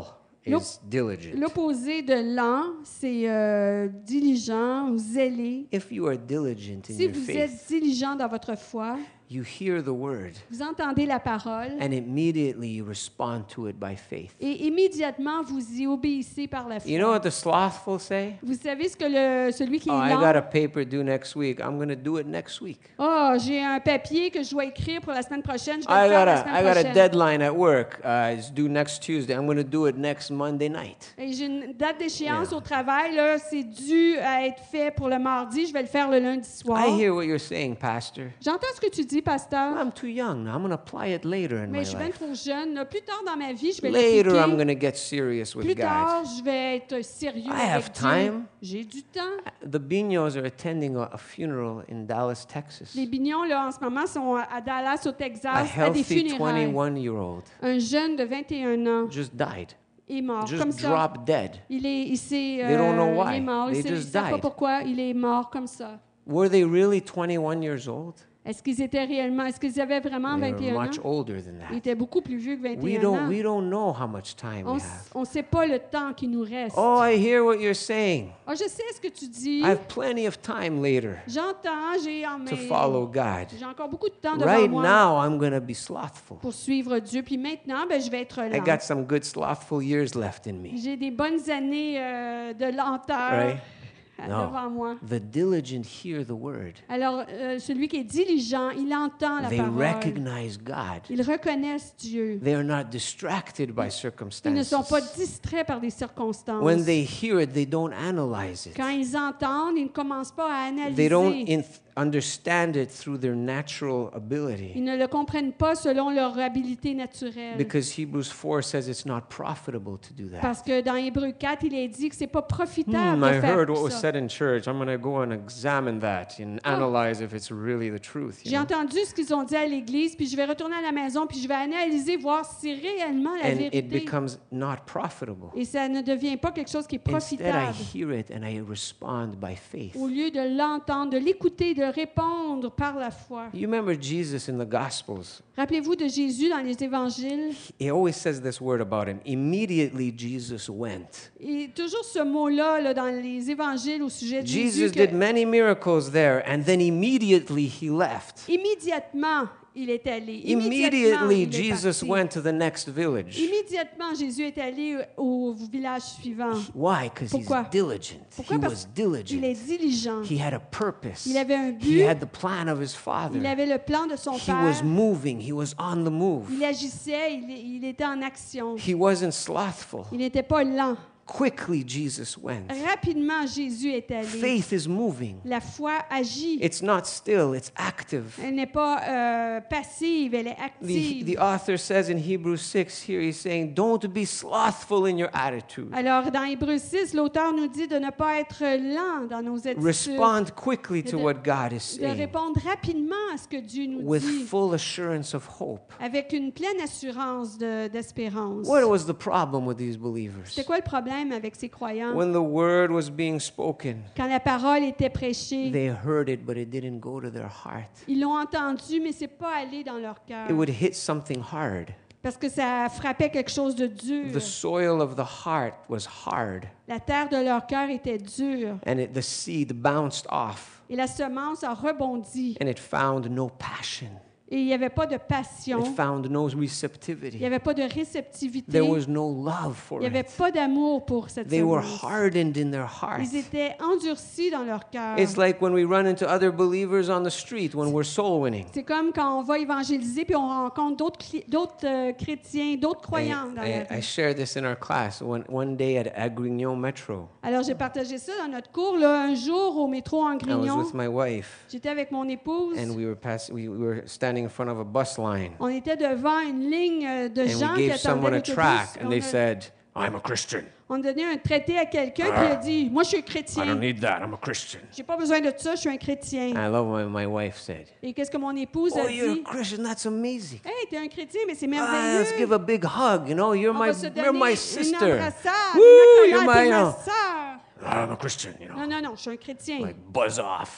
L'op- is diligent. L'opposé de lent, c'est euh, diligent ou zélé. If you are diligent in Si your vous êtes faith, diligent dans votre foi, you hear the word vous entendez la parole and immediately you respond to it by faith. et immédiatement vous y obéissez par la foi. You know what the slothful say? Vous savez ce que le, celui qui Oh, est I got a lent, paper due next week. I'm going to do it next week. oh, j'ai un papier que je dois écrire pour la semaine prochaine, je vais I le faire got la a semaine I got a prochaine. deadline at work. Uh, it's due next Tuesday. I'm going to do it next Monday night. Et j'ai une date d'échéance Yeah. au travail, là, c'est dû à être fait pour le mardi, je vais le faire le lundi soir. I hear what you're saying, Pastor. J'entends ce que tu dis, pasteur, I'm too young. I'm going to apply it later in mais my je suis bien life. trop jeune. là. Plus tard dans ma vie, je vais Later, I'm l'appliquer. going to get serious with Plus tard, God. je vais être sérieux I avec have Dieu. time. J'ai du temps. The Binos are attending a, a funeral in Dallas, Texas. Les Bignons, là, en ce moment, sont à Dallas, au A Texas, à des healthy funérailles. twenty-one-year-old Un jeune de vingt et un ans just died. est mort, Just comme ça. dropped dead. Il est, il s'est, They don't know euh, why. il est mort. They Ils ne just savent pas died. pourquoi il est mort comme ça. Were they really twenty-one years old? Est-ce qu'ils étaient réellement, est-ce qu'ils avaient vraiment They vingt et were un much ans? older than Ils that. étaient beaucoup plus vieux que vingt We et un don't, ans. we don't know how much time On we have. ne sait pas le temps qui nous reste. Oh, I hear what you're saying. Ah, je sais ce que tu dis. I have plenty of time later J'entends, j'ai en to mais follow God. j'ai encore beaucoup de temps devant Right moi now, I'm going to be slothful. pour suivre Dieu. Puis maintenant, ben, je vais être I lent. got some good slothful years left in me. J'ai des bonnes années euh, de lenteur Right? euh, No. devant moi. The diligent hear the word. Alors, euh, celui qui est diligent, il entend la They parole. recognize God. Ils reconnaissent Dieu. They are not distracted by Ils ne circumstances. sont pas distraits par des circonstances. When they hear it, they don't analyze it. Quand ils entendent, ils ne commencent pas à They don't analyser. in- understand it through their natural Ils ability. ne le comprennent pas selon leur habilité naturelle. Because Hebrews four says it's not profitable to do that. Parce que dans Hébreux quatre, il est dit que c'est pas profitable Hmm, I de faire heard what was ça. said in church. I'm going to go and examine that and analyze if it's really the truth. you J'ai know? entendu ce qu'ils ont dit à l'église, puis je vais retourner à la maison, puis je vais analyser, voir si c'est réellement la And it vérité. becomes not profitable. Et ça ne devient pas quelque chose qui est Instead, I profitable. hear it and I respond by faith. Au lieu de l'entendre, de l'écouter, de répondre par la foi. You remember Jesus in the Gospels? Rappelez-vous de Jésus dans les évangiles. He always says this word about him. Immediately, Jesus went. Et toujours ce mot-là là, dans les évangiles au sujet de Jésus. Jesus que did many miracles there, and then immediately he left. immédiatement, il est allé. Immédiatement, Immediately, il est Jesus parti. went to the next village. Immédiatement, Jésus est allé au village suivant. Why? Because he's Pourquoi? diligent. Pourquoi? He Parce was qu'il est diligent. diligent. He had a purpose. Il avait un He but. had the plan of his Il Father. avait le plan de son He père. was moving. He was on the move. Il agissait, il, il était en action. He wasn't slothful. Il n'était pas lent. Quickly, Jesus went. Rapidement, Jésus est allé. Faith is moving. La foi agit. It's not still, it's active. Elle n'est pas euh, passive, elle est The, active. the author says in Hebrews six here, he's saying, don't be slothful in your attitude. Alors, dans Hébreux six, l'auteur nous dit de ne pas être lent dans nos attitudes, Respond quickly to de- what God is de saying répondre rapidement à ce que Dieu nous with dit, full assurance of hope. avec une pleine assurance de- d'espérance. What was the problem with these believers? C'était quoi le problème avec ces croyants? When the word was being spoken, Quand la parole était prêchée, they heard it, but it didn't go to their heart. ils l'ont entendu, mais c'est pas allé dans leur cœur. It would hit something hard. Parce que ça frappait quelque chose de dur. The soil of the heart was hard, La terre de leur cœur était dure. and it, the seed bounced off, Et la semence a rebondi. and it found no passion. Et il n'y avait pas de passion. It found no Il n'y receptivity. avait pas de réceptivité. There was no love for Il n'y avait it. pas d'amour pour cette They were semence. hardened in their heart. Ils étaient endurcis dans leur cœur. It's like when we run into other believers on the street when we're soul winning. C'est comme quand on va évangéliser puis on rencontre d'autres cli- d'autres euh, chrétiens, d'autres croyants dans la I, I, I vie. shared this in our class one, one day at Agrignon Metro. Alors j'ai partagé ça dans notre cours là, un jour au métro en I was Grignon. with my wife, J'étais avec mon épouse. and we were pass, we, we were standing in front of a bus line, On était devant une ligne euh, de and gens we qui gave someone attendaient a l'autobus. track, On and they a- said, "I'm a Christian. On donnait un traité à quelqu'un puis il a dit, moi je suis I don't chrétien. need that. I'm a Christian." J'ai pas besoin de ça, je suis un chrétien. I love what my wife said. Et qu'est-ce que mon épouse Oh, a you're dit? a Christian. That's amazing. Hey, t'es un chrétien, mais c'est Ah, merveilleux. let's give a big hug. You know, you're On my va se you're donner my une sister. embrassade, Woo, une you're accolade, my t'es ma uh, sœur. I'm a Christian. You know, Non, non, non, je suis un chrétien. like buzz off.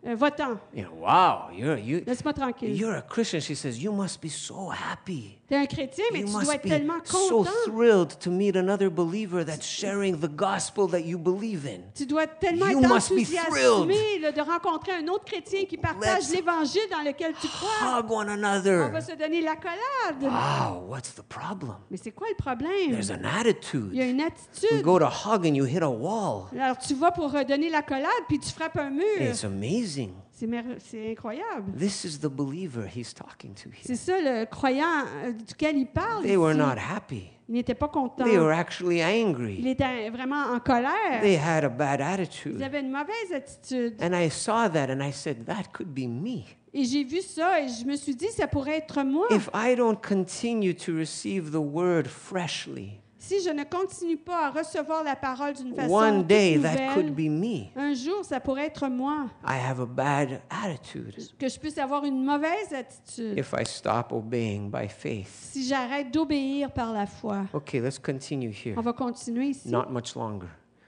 Euh, Va-t'en, You know, wow, you're you laisse-moi tranquille. you're a Christian. She says, you must be so happy. Tu es un chrétien, mais You tu dois must être be tellement so content. thrilled to meet another believer that's sharing the gospel that you believe in. Tu dois tellement You être must be enthousiasmé là, de rencontrer un autre chrétien qui partage Let's l'évangile dans lequel tu crois. Hug one On va another. se donner l'accolade. Wow, what's the problem? Mais c'est quoi le problème? There's an Il y a attitude. une We attitude. go to hug and you hit a wall. Alors, tu vas pour redonner l'accolade, puis tu frappes un mur. It's amazing. C'est mer- c'est incroyable. This is the believer he's talking to C'est here. ça, le croyant euh, duquel il parle. They were ici. not happy. Il n'était pas content. They were actually Il angry. était vraiment en colère. They had a bad Ils attitude. avaient une mauvaise attitude. And I saw that and I said, that could be me. Et j'ai vu ça et je me suis dit, ça pourrait être moi. If I don't continue to receive the word freshly, Si je ne continue pas à recevoir la parole d'une façon one toute day that could nouvelle, be me. un jour, ça pourrait être moi. I have a bad attitude Que je puisse avoir une mauvaise attitude if I stop obeying by faith. si j'arrête d'obéir par la foi. Okay, let's continue here. On va continuer ici. Not much longer.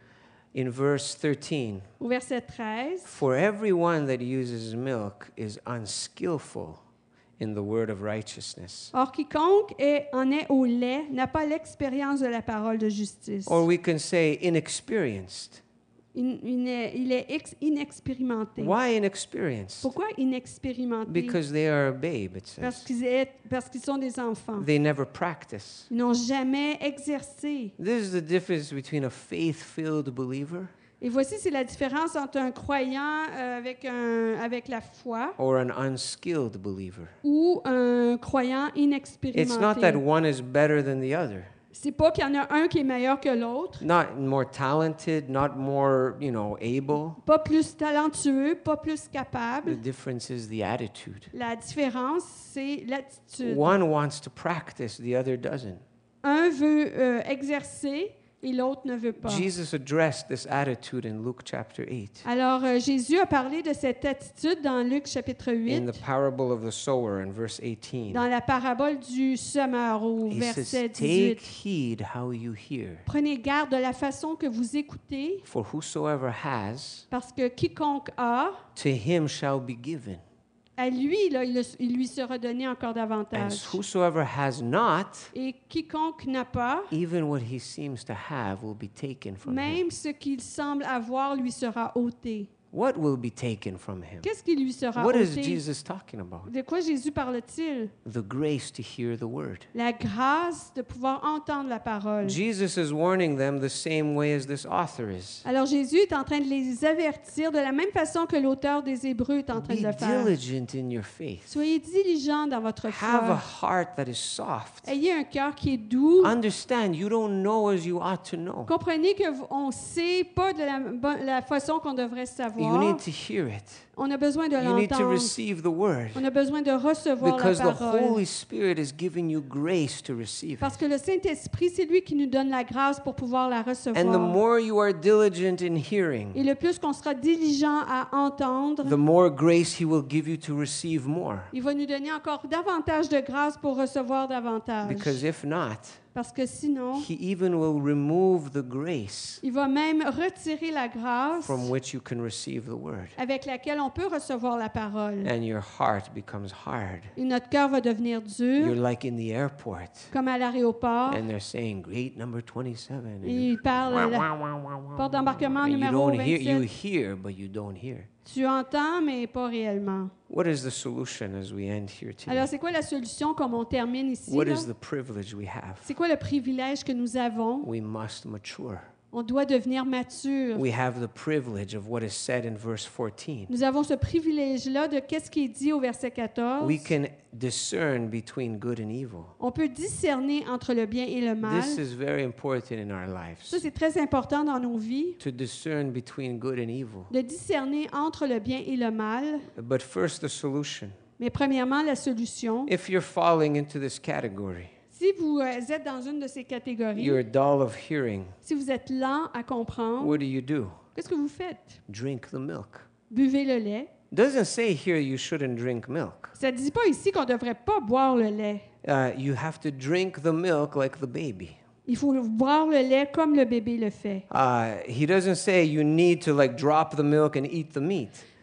In verse thirteen, Au verset treize. for everyone that uses milk is unskillful in the word of righteousness. Or, quiconque est, en est au lait n'a pas l'expérience de la parole de justice. Or we can say inexperienced. Il, il est, il est ex- inexpérimenté. Why inexperienced? Pourquoi inexpérimenté? Because they are a babe, it Parce says. qu'ils, est- parce qu'ils sont des enfants. They never practice. Ils n'ont jamais exercé. This is the difference between a faith-filled believer Et voici, c'est la différence entre un croyant euh, avec, un, avec la foi or an unskilled believer. ou un croyant It's not that inexpérimenté. one is better than the other. C'est pas qu'il y en a un qui est meilleur que l'autre, Not more talented, not more, you know, able. pas plus talentueux, pas plus The capable. difference is the attitude. La différence, c'est l'attitude. One wants to practice, the other doesn't. Un veut euh, exercer et l'autre ne veut pas. Jesus addressed this attitude in Luke chapter eight. Alors, euh, Jésus a parlé de cette attitude dans Luc chapitre In huit, the parable of the sower in verse eighteen. dans la parabole du semeur au He verset says, dix-huit. take heed how you hear. Prenez garde de la façon que vous écoutez, For whosoever has, parce que quiconque a, to him shall be given. à lui, là, il, le- il lui sera donné encore And davantage. whosoever has not, Et quiconque n'a pas, even what he seems to have will be taken from him. même ce qu'il semble avoir lui sera ôté. What will be taken from him? Qu'est-ce qui lui sera What is ôté? Jesus talking about? De quoi Jésus parle-t-il? The grace to hear the word. La grâce de pouvoir entendre la parole. Jesus is warning them the same way as this author is. Alors Jésus est en train de les avertir de la même façon que l'auteur des Hébreux est en train Be de le faire. diligent in your faith. Soyez diligents dans votre Have a foi. heart that is soft. Ayez un cœur qui est doux. Understand you don't know as you ought to know. Comprenez que v- on sait pas de la, bo- la façon qu'on devrait You savoir. need to hear it. On a besoin de You need to l'entendre. receive the word. On a besoin de recevoir Because la the parole. Holy Spirit is giving you grace to receive Parce it. que le Saint-Esprit, c'est lui qui nous donne la grâce pour pouvoir la And the recevoir. more you are diligent in Et hearing, le plus qu'on sera diligent à entendre, the more grace He will give you to receive more. il va nous donner encore davantage de grâce pour recevoir davantage. Because if not, Parce que sinon, He even will remove the grace il va même retirer la grâce from which you can receive the word. avec laquelle on peut recevoir la parole. And your heart becomes hard. Et notre cœur va devenir You're dur, like in the airport, comme à l'aéroport. and they're saying, "Gate number twenty-seven." Et And il parle la porte d'embarquement and you numéro don't hear, you vingt-sept. hear, but you don't hear. Tu entends, mais pas réellement. What is the solution as we end here today? Alors, c'est quoi la solution comme on termine ici? What là? is the privilege we have? C'est quoi le privilège que nous avons? We must mature. On doit devenir mature. We have the privilege of what is said in verse fourteen. Nous avons ce privilège-là de qu'est-ce qui est dit au verset quatorze. We can discern between good and evil. On peut discerner entre le bien et le mal. This is very important in our Ça, lives. c'est très important dans nos vies, To discern between good and evil. de discerner entre le bien et le mal. But first, the solution. Mais premièrement, la solution, If you're falling into this category, si vous euh, êtes dans une de ces catégories, you're dull of hearing, si vous êtes lent à comprendre, what do you do? qu'est-ce que vous faites? Drink the milk. Buvez le lait. Doesn't say here you shouldn't drink milk. Ça ne dit pas ici qu'on ne devrait pas boire le lait. Uh, you have to drink the milk like the baby. Il faut boire le lait comme le bébé le fait. Uh, he doesn't say you need to like drop the milk and eat the meat.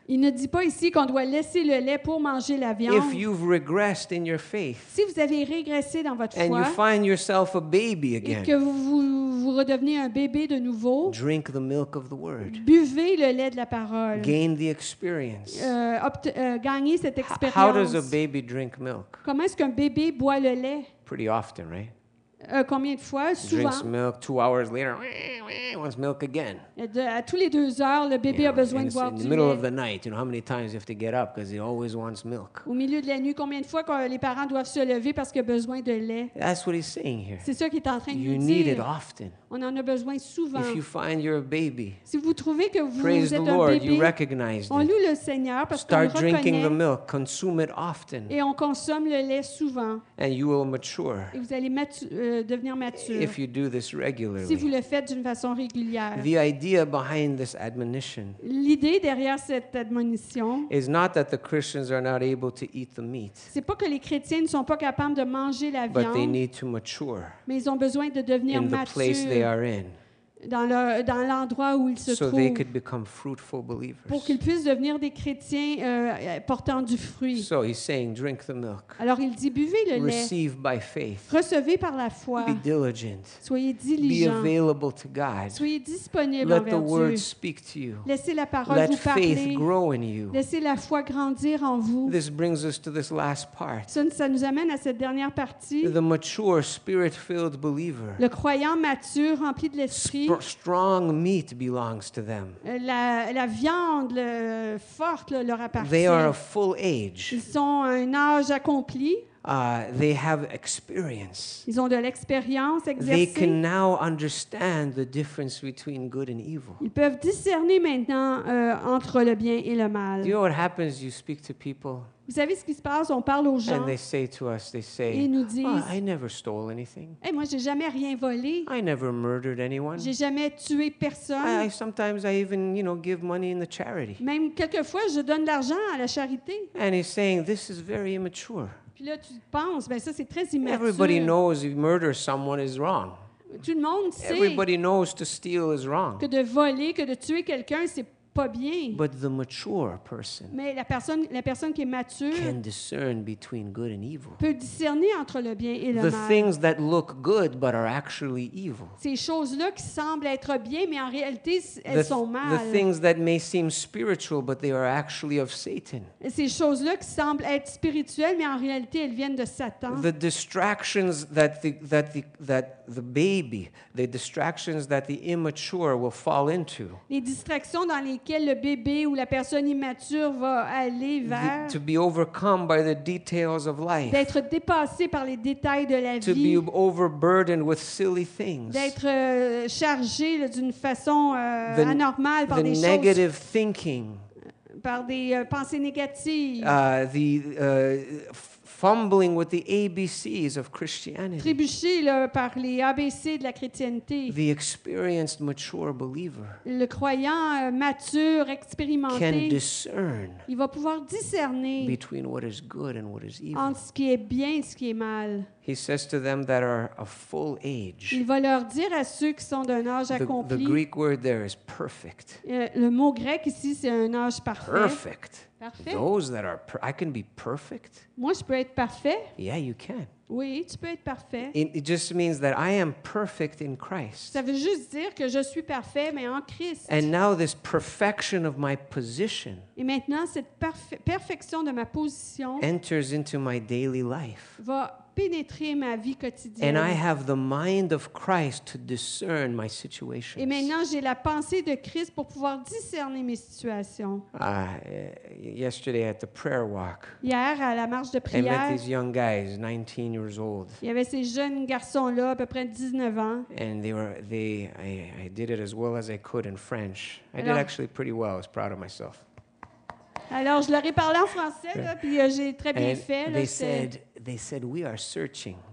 Il ne dit pas ici qu'on doit laisser le lait pour manger la viande. If you've regressed in your faith Si vous avez régressé dans votre and you foi find yourself a baby et que again, vous, vous, vous redevenez un bébé de nouveau, drink the milk of the word. buvez le lait de la parole. Gain the experience. Euh, obt- euh, gagnez cette H- How does a expérience. baby drink milk? Comment est-ce qu'un bébé boit le lait? Pretty often, right? Euh, combien de fois? Souvent. Drinks milk, two hours later, wants milk again. De- à tous les deux heures, le bébé You a know, besoin and de it's boire in the du middle lait. of the night, you know how many times you have to get up because he always wants milk. Au milieu de la nuit, combien de fois que les parents doivent se lever parce qu'il a besoin de lait? That's what he's saying here. C'est ça qu'il est en train de You nous need it dire. often. On en a besoin souvent. If you find you're a baby, Si vous trouvez que vous praise the êtes un Lord, you bébé, recognized on it. loue le Seigneur parce qu'on le Start drinking the reconnaît milk, consume it often, et on consomme le lait souvent. and you will mature Et vous allez matu- euh, devenir mature if you do this si vous regularly. le faites d'une façon régulière. The idea behind this admonition L'idée derrière cette admonition, is not that the Christians are not able to eat the meat, c'est pas que les chrétiens ne sont pas capables de manger la but they viande, need to mature mais ils ont besoin de devenir in the place they matures are in dans le- dans l'endroit où ils se so they trouvent could become fruitful pour believers. qu'ils puissent devenir des chrétiens euh, portant du fruit. So he's saying, drink the milk, Alors il dit, buvez le lait, receive by faith, recevez par la foi, be diligent, soyez be diligents, available to God, soyez disponibles let the envers word Dieu. speak to you, Laissez la parole let vous faith parler, grow in you. laissez la foi grandir en vous. This brings us to this last part. Ça, ça nous amène à cette dernière partie. The mature, spirit-filled believer, Le croyant mature, rempli de l'esprit, Str- strong meat belongs to them. euh, la, la viande le- forte là, leur appartient. They are of full age. Ils sont à un âge accompli, Uh, they have experience. ils ont de l'expérience They exercée. can now understand the difference between good and evil. Ils peuvent discerner maintenant euh, entre le bien et le mal. Do you know what happens? You speak to people Vous savez ce qui se passe? On parle aux gens and they say to us, they et say, ils nous "Oh, disent I never stole anything. hey, moi, j'ai jamais rien volé. I never murdered anyone. J'ai jamais tué I, personne. I sometimes I even, you know, give money in the charity." Même quelquefois, je donne de l'argent à la charité. And he's saying this is very immature. Puis là, tu penses, ben ça, c'est très immature. Everybody knows if murder someone is wrong. Tout le monde sait Everybody knows to steal is wrong. que de voler, que de tuer quelqu'un, c'est pas bien. But the mature person Mais la personne, la personne qui est mature can discern between good and evil. peut discerner entre le bien et le The mal. things that look good but are actually evil. Ces choses-là qui semblent être bien, mais en réalité, elles The, sont the mal. things that may seem spiritual but they are actually of Satan. Ces choses-là qui semblent être spirituelles, mais en réalité, elles viennent de Satan. The distractions that the, that the, that the baby, the distractions that the immature will fall into, Les distractions dans lesquelles le bébé ou la personne immature va aller vers, the- to be overcome by the details of life, d'être dépassé par les détails de la to vie, be overburdened with silly things, d'être euh, chargé là, d'une façon euh, The- anormale par the des choses, negative thinking, par des euh, pensées négatives, uh, the uh, f- fumbling with the A B Cs of Christianity. trébuché là, par les A B C de la chrétienté. The experienced, mature believer Le croyant euh, mature, can expérimenté, discern il va pouvoir discerner between what is good and what is evil. entre ce qui est bien et ce qui est mal. He says to them that are of full age. Il va leur dire à ceux qui sont d'un âge The, the accompli, Greek word there is perfect. euh, le mot grec ici, c'est un âge parfait. Perfect. Parfait. Those that are, per- I can be perfect. Moi, je peux être parfait. Yeah, you can. Oui, tu peux être parfait. It, it just means that I am perfect in Christ. Ça veut juste dire que je suis parfait, mais en Christ. And now this perfection of my position Et maintenant, cette parfa- perfection de ma position enters into my daily life. va pénétrer ma vie And quotidienne. I have the mind of Christ to discern my Et situations. maintenant, j'ai la pensée de Christ pour pouvoir discerner mes situations. Uh, yesterday at the prayer walk, Hier, à la marche de I met prière, these young guys, nineteen years old, il y avait ces jeunes garçons-là, à peu près dix-neuf ans. and they were they. I, I did it as well as I could in French. I did Alors- actually pretty well. I was proud of myself. Alors, je leur ai parlé en français, là, puis euh, j'ai très bien And fait. Là, they j'étais- said they said we are searching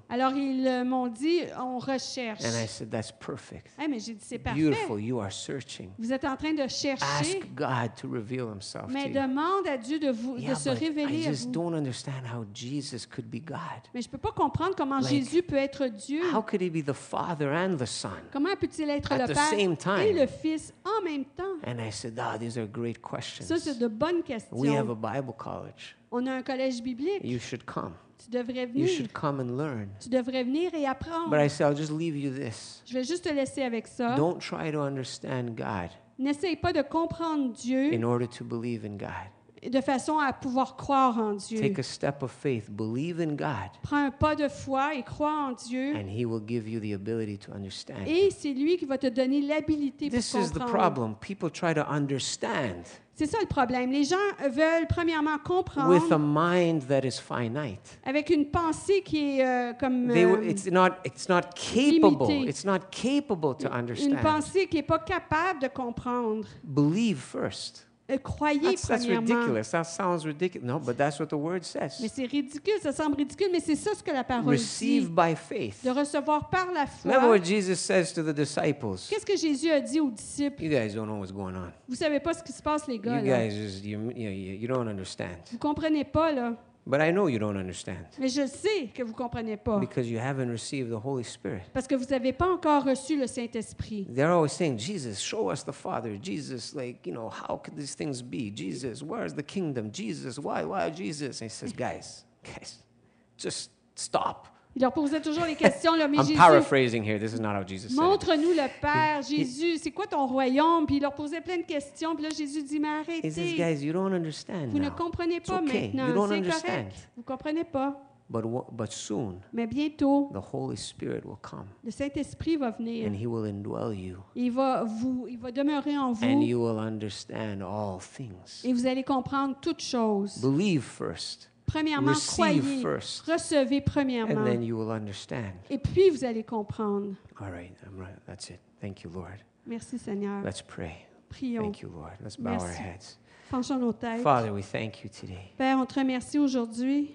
Alors, ils euh, m'ont dit, on recherche. And I said, that's perfect. Hey, mais j'ai dit, c'est parfait. Beautiful. You are searching. Vous êtes en train de chercher, Ask God to reveal himself mais to you. demande à Dieu de, vous, Yeah, de se but I révéler à just vous. don't understand how Jesus could be God. Mais je ne peux pas comprendre comment Like, Jésus peut être Dieu. How could he be the Father and the Son? Comment peut-il être At le the Père same time. et le Fils en même temps? And I said, ah, these are great Ça, questions. c'est de bonnes We have a questions. Bible college. On a un collège biblique. You should come. Tu devrais You venir. should come and learn. Tu devrais venir et apprendre. But I said, I'll just leave you this. Je vais juste te laisser avec ça. Don't try to understand God N'essaye pas de comprendre Dieu in order to believe in God. de façon à pouvoir croire en Dieu. Take a step of faith, believe in God, Prends un pas de foi et crois en Dieu. and He will give you the ability to understand. Et c'est lui qui va te donner l'habilité pour This is the comprendre. problem. People try to understand C'est ça le problème. Les gens veulent premièrement with a comprendre mind that is finite. avec une pensée qui est euh, comme They, euh, it's not. It's not capable. Limitée. It's not capable to une understand. pensée qui n'est pas capable de comprendre. Believe first. Euh, croyez That's, that's premièrement. ridiculous. That sounds ridiculous. No, but that's what the word Mais says. c'est ridicule, ça semble ridicule, mais c'est ça ce que la parole Receive dit. by faith. De recevoir par la Remember foi. what Jesus says to the disciples. Qu'est-ce que Jésus a dit aux disciples? You guys don't know what's going on. Vous savez pas ce qui se passe, les gars. You Là. guys just you, you, you don't understand. Vous comprenez pas, là. But I know you don't understand Mais je sais que vous comprenez pas. because you haven't received the Holy Spirit. Parce que vous n'avez pas encore reçu le Saint-Esprit. They're always saying, Jesus, show us the Father. Jesus, like, you know, how could these things be? Jesus, where's the kingdom? Jesus, why, why Jesus? And he says, guys, guys, just stop. Il leur posait toujours les questions, là, mais I'm Jésus, paraphrasing here. This is not how Jesus said it. montre-nous le Père. Jésus, c'est quoi ton royaume? Puis il leur posait plein de questions. Puis là, Jésus dit, mais He says, arrêtez. guys, you don't understand Vous ne now. comprenez It's pas okay. maintenant. You don't C'est understand. correct. Vous comprenez pas. But, wha- but soon, Mais bientôt, the Holy Spirit will come le Saint-Esprit va venir. and he will indwell you Il va, vous, il va demeurer en and vous. you will understand all things. Et vous allez comprendre toutes choses. Believe first, Premièrement, receive croyez. first, Recevez and premièrement. then you will understand. Et puis, vous allez comprendre. All right, I'm right. That's it. Thank you, Lord. Merci, Seigneur. Let's pray. Prions. Thank you, Lord. Let's bow our Merci. heads. Penchons nos têtes. Father, we thank you today. Père, on te remercie aujourd'hui.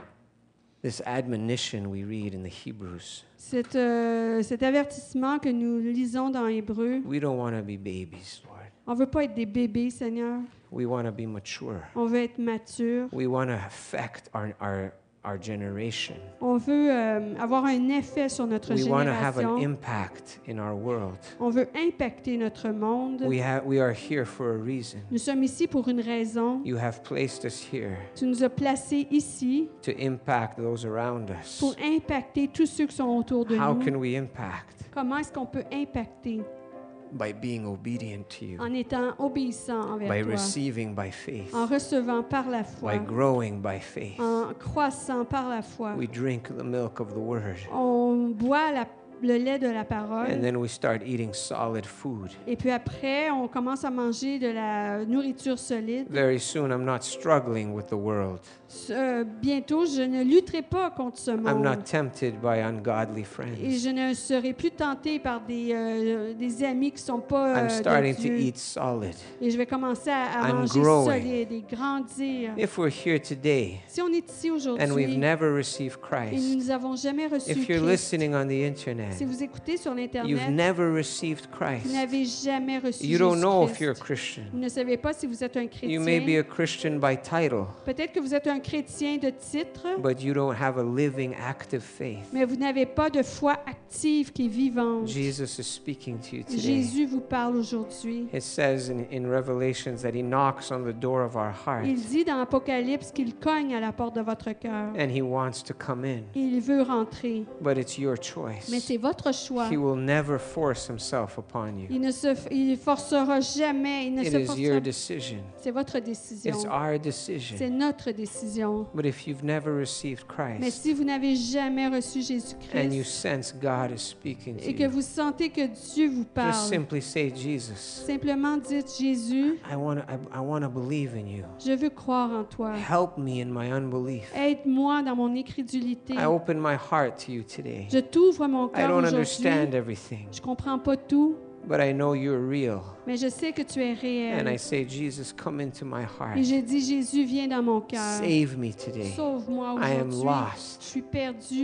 This admonition we read in the Hebrews. Cet, euh, cet avertissement que nous lisons dans Hébreu, We don't want to be babies, Lord. on ne veut pas être des bébés, Seigneur. We want to be mature. On veut être mature. We want to affect our, our, our generation. On veut euh, avoir un effet sur notre We want to have an génération. impact in our world. On veut impacter notre monde. We, have, we are here for a reason. Nous sommes ici pour une raison. You have placed us here Tu nous as placés ici to impact those around us. pour impacter tous ceux qui sont autour de How nous. can we impact? Comment est-ce qu'on peut impacter? By being obedient to you, En étant obéissant envers by toi, receiving by faith, en recevant par la foi, by growing by faith. en croissant par la foi. We drink the milk of the word, On boit la- le lait de la parole. and then we start eating solid food. Et puis après, on commence à manger de la nourriture solide. Very soon, I'm not struggling with the world. Euh, bientôt, je ne lutterai pas contre ce I'm monde. not tempted by ungodly Et friends. je ne serai plus tentée par des, euh, des amis qui ne sont pas I'm euh, starting de to Dieu. eat solid. Et je vais commencer à, à I'm manger growing. solide et grandir. If we're here today Si on est ici and we've aujourd'hui never received et Christ, nous n'avons jamais reçu if you're Christ, listening on the internet, si vous écoutez sur you've l'Internet, never received vous Christ, n'avez jamais reçu you don't know if Jésus-Christ. you're a Christian. Vous ne savez pas si vous êtes un You may be chrétien. a Christian by title, Peut-être que vous êtes un chrétien de titre, but you don't have a living, active faith. mais vous n'avez pas de foi active qui est vivante. Jesus is speaking to you today. Jésus vous parle aujourd'hui. It says in, in Revelations that he knocks on the door of our heart Il dit dans Apocalypse qu'il cogne à la porte de votre cœur. and he wants to come in, Et il veut rentrer. but it's your Mais choice. c'est votre choix. He will never force himself upon you. Il ne se il forcera jamais. Il ne It se is forcera. your decision. C'est votre décision. It's our C'est decision. notre décision. But if you've never received Mais Christ si vous n'avez jamais reçu and you Jésus-Christ sense God is speaking to et que you, vous sentez que Dieu vous just parle, simply say, Jesus, simplement dites Jésus, I want to I, I want to believe in you. je veux croire en toi. Help me in my unbelief. Aide-moi dans mon incrédulité. I open my heart to you today. Je t'ouvre mon I cœur don't aujourd'hui. understand everything, Je comprends pas tout, but I know you're real. mais je sais que tu es And I réel. say, Jesus, come into my heart. Et j'ai dit Jésus, viens dans mon cœur. Save me today. Sauve-moi I am aujourd'hui. lost. Je suis perdu.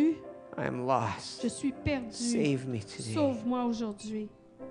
I am lost. Je suis perdu. Save me today. Sauve-moi aujourd'hui.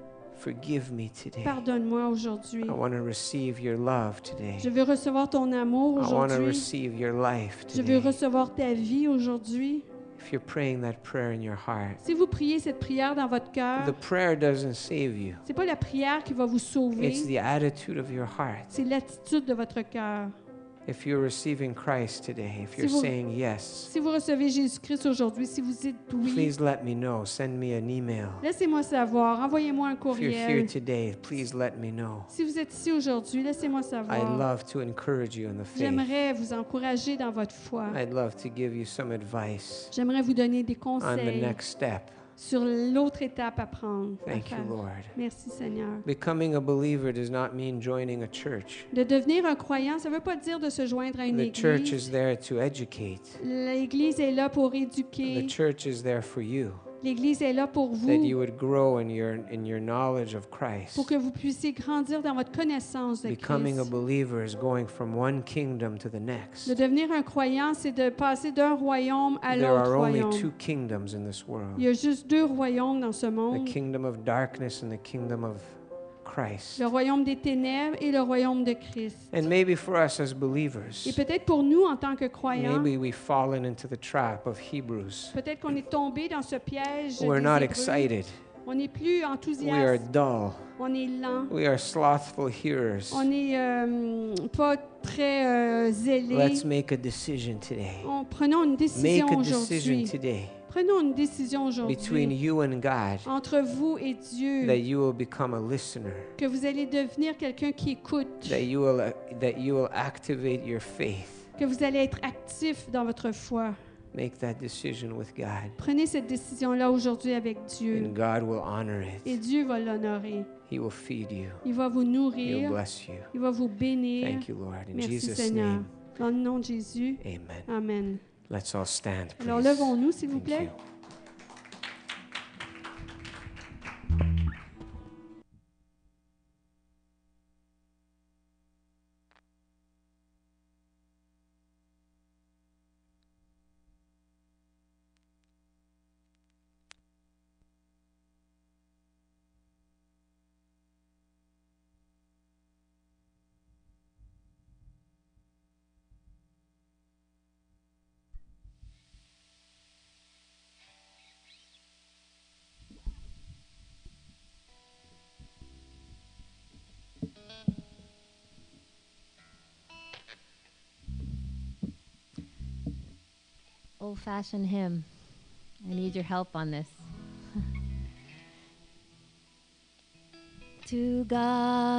Forgive me today. Pardonne-moi aujourd'hui. I want to receive your love today. Je veux recevoir ton amour I want to aujourd'hui. receive your life Je veux today. recevoir ta vie aujourd'hui. If you're praying that prayer in your heart, Si vous priez cette prière dans votre cœur, the prayer doesn't save you. c'est pas la prière qui va vous sauver, It's the attitude of your heart. c'est l'attitude de votre cœur. If you're receiving Christ today, if Si you're vous- saying yes, Si vous recevez Jésus-Christ aujourd'hui, si vous dites oui, please let me know. Send me an email. laissez-moi savoir, envoyez-moi un If you're here courriel. today, please let me know. Si vous êtes ici aujourd'hui, laissez-moi I'd savoir. love to encourage you in the faith. J'aimerais vous encourager dans votre foi. I'd love to give you some advice J'aimerais vous donner des on the conseils next step. sur l'autre étape à prendre. à Thank you, faire. Lord. Merci Seigneur. Becoming a believer does not mean joining a church. De devenir un croyant, ça ne veut pas dire de se joindre à une The church église. is there to educate. L'église est là pour The éduquer. church is there for you, L'église est là pour that you vous, would grow in your in your knowledge of pour Christ. que vous puissiez grandir dans votre connaissance de Becoming a Christ. believer is going from one kingdom to the De next. devenir un croyant, c'est de passer d'un royaume à There l'autre are only royaume. two kingdoms in this Il world. y a juste deux royaumes dans ce The monde. kingdom of darkness and the kingdom of Christ. Le royaume des ténèbres et le royaume de Christ. And maybe for us as Et believers, peut-être pour nous, en tant que croyants, maybe we've fallen into the trap of Hebrews. peut-être qu'on est tombé dans ce piège We're des not Hébreux. excited. On n'est plus We are enthousiaste. dull. On est lent. We are slothful hearers. On n'est euh, pas très euh, zélé. Let's make a decision today. On- Prenons une décision Make a decision aujourd'hui. today Prenons une décision between aujourd'hui you and God entre vous et Dieu, that you will become a listener, que vous allez devenir quelqu'un qui écoute, that you will that you will activate your faith. que vous allez être actif dans votre foi. Make that decision with God, Prenez cette décision-là aujourd'hui avec Dieu and God will honor et it. Dieu va l'honorer. He will feed you. Il va vous He'll nourrir, bless you. il va vous bénir. Thank you, Lord. In Merci Jesus' Seigneur. name, Dans le nom de Jésus, amen. Amen. Let's all stand, please. Alors levons-nous, s'il vous Thank plaît. you. Old-fashioned hymn. I need your help on this. To God